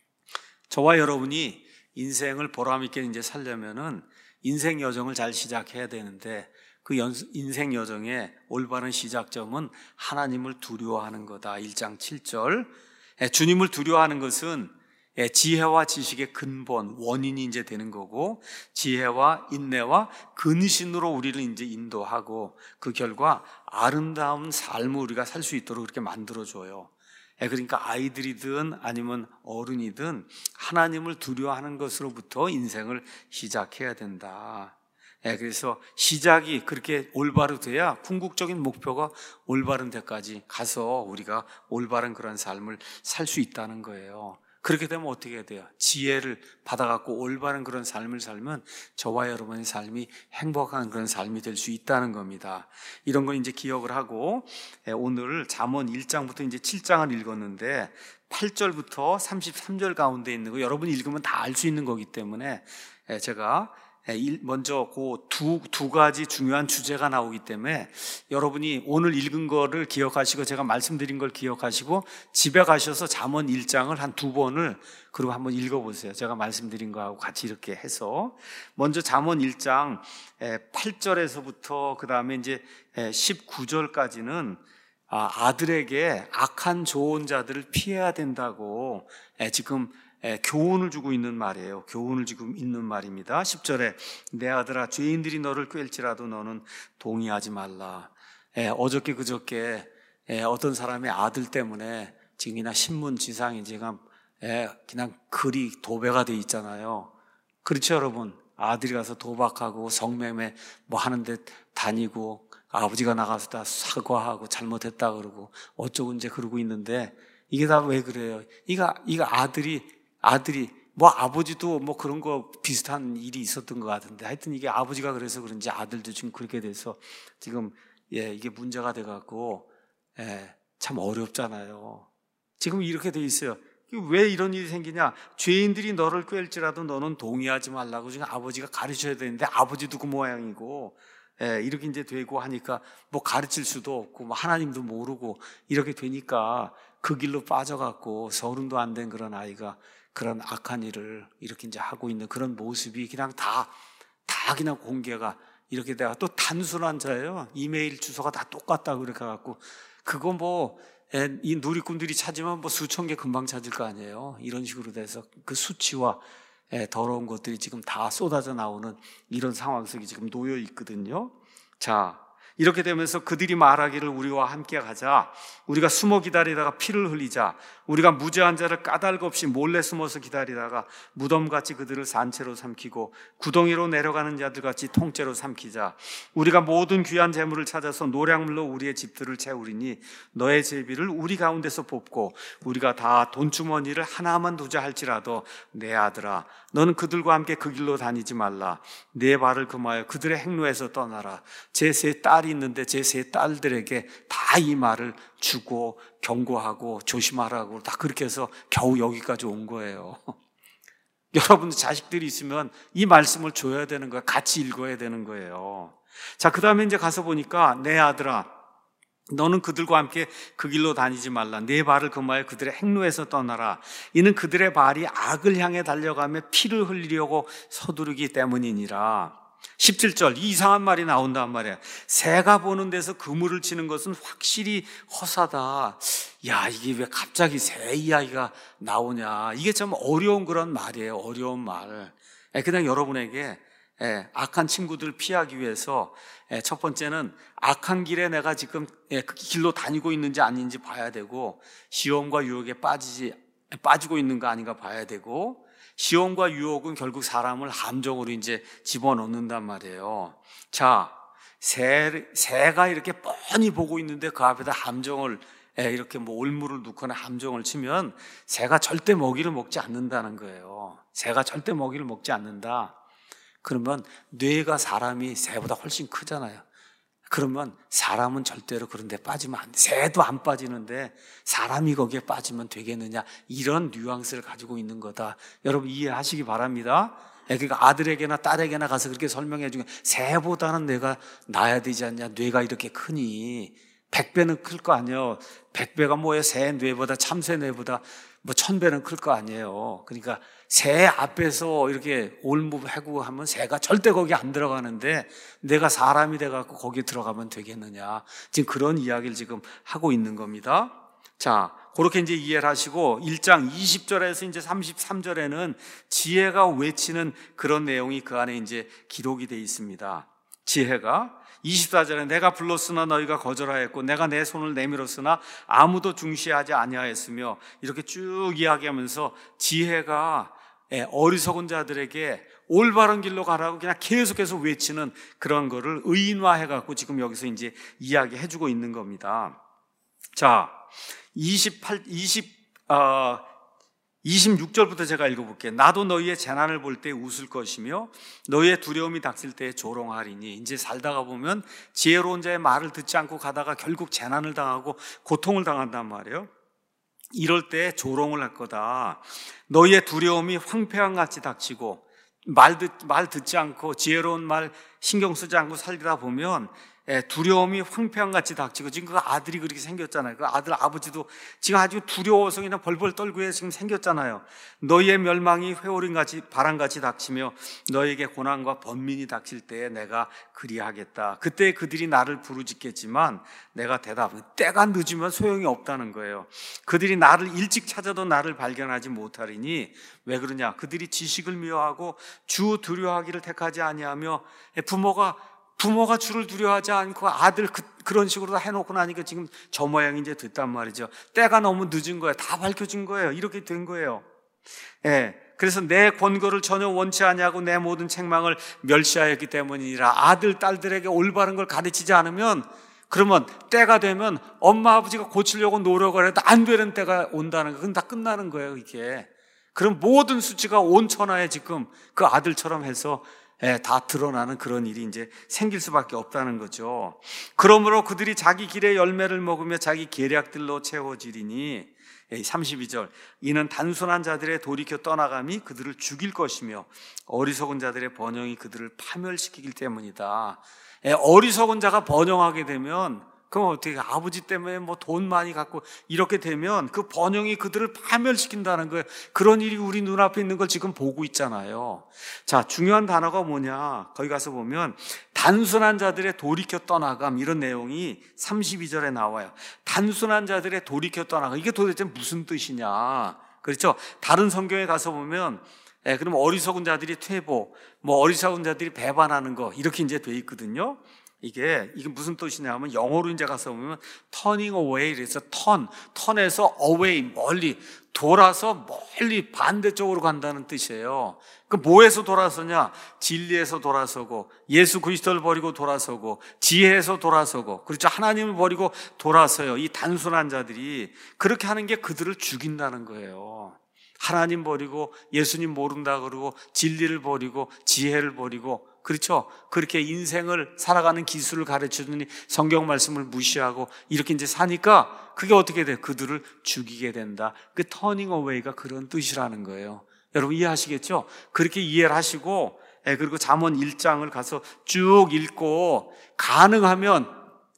저와 여러분이 인생을 보람있게 이제 살려면은 인생 여정을 잘 시작해야 되는데, 그 인생 여정의 올바른 시작점은 하나님을 두려워하는 거다. 1장 7절. 주님을 두려워하는 것은 지혜와 지식의 근본, 원인이 이제 되는 거고, 지혜와 인내와 근신으로 우리를 이제 인도하고, 그 결과 아름다운 삶을 우리가 살 수 있도록 그렇게 만들어줘요. 그러니까 아이들이든 아니면 어른이든 하나님을 두려워하는 것으로부터 인생을 시작해야 된다. 그래서 시작이 그렇게 올바로 돼야 궁극적인 목표가 올바른 데까지 가서 우리가 올바른 그런 삶을 살 수 있다는 거예요. 그렇게 되면 어떻게 해야 돼요? 지혜를 받아갖고 올바른 그런 삶을 살면 저와 여러분의 삶이 행복한 그런 삶이 될 수 있다는 겁니다. 이런 걸 이제 기억을 하고, 오늘 잠언 1장부터 이제 7장을 읽었는데 8절부터 33절 가운데 있는 거 여러분이 읽으면 다 알 수 있는 거기 때문에 제가 먼저 그 두 가지 중요한 주제가 나오기 때문에 여러분이 오늘 읽은 거를 기억하시고 제가 말씀드린 걸 기억하시고 집에 가셔서 잠언 1장을 한 2번을 그리고 한번 읽어보세요. 제가 말씀드린 거하고 같이 이렇게 해서 먼저 잠언 1장 8절에서부터 그 다음에 이제 19절까지는 아들에게 악한 좋은 자들을 피해야 된다고 지금 교훈을 주고 있는 말이에요. 교훈을 주고 있는 말입니다. 10절에 내 아들아 죄인들이 너를 꾀일지라도 너는 동의하지 말라. 어저께 그저께 어떤 사람의 아들 때문에 지금 그냥 신문지상에 지금 그냥 글이 도배가 돼 있잖아요. 그렇죠, 여러분? 아들이 가서 도박하고 성매매 뭐 하는데 다니고 아버지가 나가서 다 사과하고 잘못했다 그러고 어쩌고 이제 그러고 있는데 이게 다 왜 그래요? 이거 아들이 뭐 아버지도 뭐 그런 거 비슷한 일이 있었던 것 같은데 하여튼 이게 아버지가 그래서 그런지 아들도 지금 그렇게 돼서 지금 이게 문제가 돼갖고 참 어렵잖아요. 지금 이렇게 돼 있어요. 왜 이런 일이 생기냐? 죄인들이 너를 꾀일지라도 너는 동의하지 말라고 지금 아버지가 가르쳐야 되는데 아버지도 그 모양이고 이렇게 이제 되고 하니까 뭐 가르칠 수도 없고 뭐 하나님도 모르고 이렇게 되니까 그 길로 빠져갖고 서른도 안 된 그런 아이가 그런 악한 일을 이렇게 이제 하고 있는 그런 모습이 그냥 다 그냥 공개가 이렇게 돼가 또 단순한 자예요. 이메일 주소가 다 똑같다고 그렇게 해갖고 그거 뭐 이 누리꾼들이 찾으면 뭐 수천 개 금방 찾을 거 아니에요. 이런 식으로 돼서 그 수치와 더러운 것들이 지금 다 쏟아져 나오는 이런 상황 속에 지금 놓여 있거든요. 자, 이렇게 되면서 그들이 말하기를 우리와 함께 가자. 우리가 숨어 기다리다가 피를 흘리자. 우리가 무죄한 자를 까닭 없이 몰래 숨어서 기다리다가 무덤같이 그들을 산채로 삼키고 구덩이로 내려가는 자들같이 통째로 삼키자. 우리가 모든 귀한 재물을 찾아서 노량물로 우리의 집들을 채우리니 너의 제비를 우리 가운데서 뽑고 우리가 다 돈주머니를 하나만 두자 할지라도 내 아들아 너는 그들과 함께 그 길로 다니지 말라. 내 발을 금하여 그들의 행로에서 떠나라. 제 세 딸이 있는데 제 세 딸들에게 다 이 말을 주고 경고하고 조심하라고 다 그렇게 해서 겨우 여기까지 온 거예요. 여러분 자식들이 있으면 이 말씀을 줘야 되는 거예요. 같이 읽어야 되는 거예요. 자, 그 다음에 이제 가서 보니까 내 아들아 너는 그들과 함께 그 길로 다니지 말라. 내 발을 금하여 그들의 행로에서 떠나라. 이는 그들의 발이 악을 향해 달려가며 피를 흘리려고 서두르기 때문이니라. 17절 이상한 말이 나온단 말이에요. 새가 보는 데서 그물을 치는 것은 확실히 허사다. 야, 이게 왜 갑자기 새 이야기가 나오냐. 이게 참 어려운 그런 말이에요. 어려운 말. 그냥 여러분에게 악한 친구들 피하기 위해서 첫 번째는 악한 길에 내가 지금 그 길로 다니고 있는지 아닌지 봐야 되고 시험과 유혹에 빠지고 있는 거 아닌가 봐야 되고 시험과 유혹은 결국 사람을 함정으로 이제 집어넣는단 말이에요. 자, 새가 이렇게 뻔히 보고 있는데 그 앞에다 함정을 이렇게 뭐 올무를 넣거나 함정을 치면 새가 절대 먹이를 먹지 않는다는 거예요. 새가 절대 먹이를 먹지 않는다. 그러면 뇌가 사람이 새보다 훨씬 크잖아요. 그러면 사람은 절대로 그런 데 빠지면 안 돼. 새도 안 빠지는데 사람이 거기에 빠지면 되겠느냐. 이런 뉘앙스를 가지고 있는 거다. 여러분 이해하시기 바랍니다. 그러니까 아들에게나 딸에게나 가서 그렇게 설명해 주면 새보다는 내가 나야 되지 않냐. 뇌가 이렇게 크니 100배는 클 거 아니에요. 100배가 뭐예요? 새 뇌보다 참새 뇌보다 뭐 1000배는 클 거 아니에요. 그러니까 새 앞에서 이렇게 올무하고 하면 새가 절대 거기 안 들어가는데 내가 사람이 돼갖고 거기 들어가면 되겠느냐. 지금 그런 이야기를 지금 하고 있는 겁니다. 자, 그렇게 이제 이해를 하시고 1장 20절에서 이제 33절에는 지혜가 외치는 그런 내용이 그 안에 이제 기록이 되어 있습니다. 지혜가 24절에 내가 불렀으나 너희가 거절하였고 내가 내 손을 내밀었으나 아무도 중시하지 아니하였으며 이렇게 쭉 이야기하면서 지혜가 어리석은 자들에게 올바른 길로 가라고 그냥 계속해서 외치는 그런 거를 의인화해갖고 지금 여기서 이제 이야기해주고 있는 겁니다. 자, 26절부터 제가 읽어볼게요. 나도 너희의 재난을 볼 때 웃을 것이며 너희의 두려움이 닥칠 때 조롱하리니. 이제 살다가 보면 지혜로운 자의 말을 듣지 않고 가다가 결국 재난을 당하고 고통을 당한단 말이에요. 이럴 때 조롱을 할 거다. 너희의 두려움이 황폐함같이 닥치고 말 듣지 않고 지혜로운 말 신경 쓰지 않고 살다 보면 두려움이 황폐한같이 닥치고 지금 그 아들이 그렇게 생겼잖아요. 그 아들 아버지도 지금 아주 두려워서 그냥 벌벌 떨고 지금 생겼잖아요. 너희의 멸망이 회오림같이 바람같이 닥치며 너에게 고난과 번민이 닥칠 때에 내가 그리하겠다. 그때 그들이 나를 부르짖겠지만 내가 때가 늦으면 소용이 없다는 거예요. 그들이 나를 일찍 찾아도 나를 발견하지 못하리니 왜 그러냐? 그들이 지식을 미워하고 주 두려워하기를 택하지 아니하며 부모가 주를 두려워하지 않고 아들 그런 식으로 해놓고 나니까 지금 저 모양이 이제 됐단 말이죠. 때가 너무 늦은 거예요. 다 밝혀진 거예요. 이렇게 된 거예요. 그래서 내 권고를 전혀 원치 아니하고 내 모든 책망을 멸시하였기 때문이라. 아들, 딸들에게 올바른 걸 가르치지 않으면 그러면 때가 되면 엄마, 아버지가 고치려고 노력을 해도 안 되는 때가 온다는 거. 그건 다 끝나는 거예요, 이게. 그럼 모든 수치가 온 천하에 지금 그 아들처럼 해서 다 드러나는 그런 일이 이제 생길 수밖에 없다는 거죠. 그러므로 그들이 자기 길의 열매를 먹으며 자기 계략들로 채워지리니 32절 이는 단순한 자들의 돌이켜 떠나감이 그들을 죽일 것이며 어리석은 자들의 번영이 그들을 파멸시키기 때문이다. 어리석은 자가 번영하게 되면 그럼 어떻게 아버지 때문에 뭐 돈 많이 갖고 이렇게 되면 그 번영이 그들을 파멸시킨다는 거예요. 그런 일이 우리 눈앞에 있는 걸 지금 보고 있잖아요. 자, 중요한 단어가 뭐냐? 거기 가서 보면 단순한 자들의 돌이켜 떠나감 이런 내용이 32절에 나와요. 단순한 자들의 돌이켜 떠나감 이게 도대체 무슨 뜻이냐? 그렇죠? 다른 성경에 가서 보면 그럼 어리석은 자들이 퇴보, 뭐 어리석은 자들이 배반하는 거 이렇게 이제 돼 있거든요. 이게 무슨 뜻이냐면 영어로 이제 가서 보면 turning away 그래서 턴에서 away 멀리 돌아서 멀리 반대쪽으로 간다는 뜻이에요. 그 뭐에서 돌아서냐? 진리에서 돌아서고 예수 그리스도를 버리고 돌아서고 지혜에서 돌아서고 그렇죠. 하나님을 버리고 돌아서요. 이 단순한 자들이 그렇게 하는 게 그들을 죽인다는 거예요. 하나님 버리고 예수님 모른다 그러고 진리를 버리고 지혜를 버리고 그렇죠. 그렇게 인생을 살아가는 기술을 가르쳐주니 성경 말씀을 무시하고 이렇게 이제 사니까 그게 어떻게 돼? 그들을 죽이게 된다. 그 turning away가 그런 뜻이라는 거예요. 여러분 이해하시겠죠? 그렇게 이해를 하시고 그리고 잠언 1장을 가서 쭉 읽고 가능하면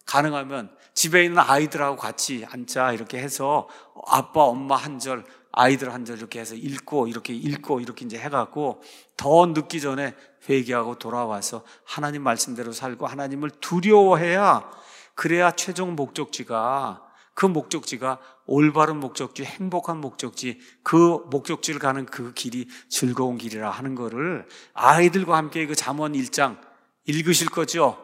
집에 있는 아이들하고 같이 앉자 이렇게 해서 아빠 엄마 한 절 아이들 한 절 이렇게 해서 읽고 이렇게 이제 해갖고 더 늦기 전에 회개하고 돌아와서 하나님 말씀대로 살고 하나님을 두려워해야 그래야 최종 목적지가 그 목적지가 올바른 목적지 행복한 목적지 그 목적지를 가는 그 길이 즐거운 길이라 하는 거를 아이들과 함께 그 잠언 1장 읽으실 거죠?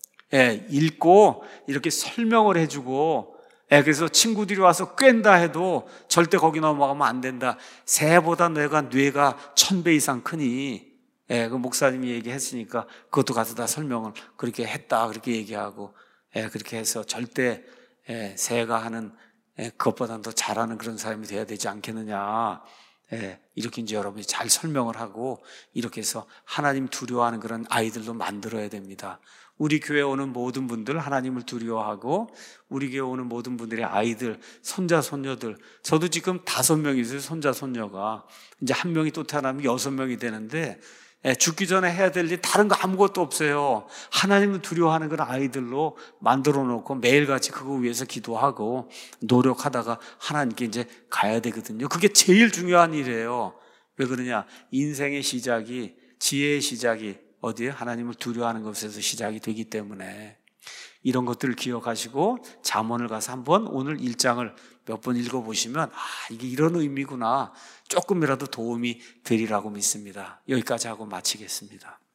읽고 이렇게 설명을 해주고 그래서 친구들이 와서 꽹다 해도 절대 거기 넘어가면 안 된다. 새보다 뇌가 1000배 이상 크니 그 목사님이 얘기했으니까 그것도 가서 다 설명을 그렇게 했다 그렇게 얘기하고 그렇게 해서 절대 새가 하는 그것보다는 더 잘하는 그런 사람이 돼야 되지 않겠느냐. 이렇게 이제 여러분이 잘 설명을 하고 이렇게 해서 하나님 두려워하는 그런 아이들도 만들어야 됩니다. 우리 교회 오는 모든 분들 하나님을 두려워하고 우리 교회 오는 모든 분들의 아이들, 손자, 손녀들 저도 지금 5명이 있어요. 손자, 손녀가 이제 1명이 또 태어나면 6명이 되는데 죽기 전에 해야 될 일 다른 거 아무것도 없어요. 하나님을 두려워하는 그런 아이들로 만들어 놓고 매일같이 그거 위해서 기도하고 노력하다가 하나님께 이제 가야 되거든요. 그게 제일 중요한 일이에요. 왜 그러냐? 인생의 시작이 지혜의 시작이 어디에? 하나님을 두려워하는 것에서 시작이 되기 때문에 이런 것들을 기억하시고 잠언을 가서 한번 오늘 1장을 몇 번 읽어보시면 이게 이런 의미구나 조금이라도 도움이 되리라고 믿습니다. 여기까지 하고 마치겠습니다.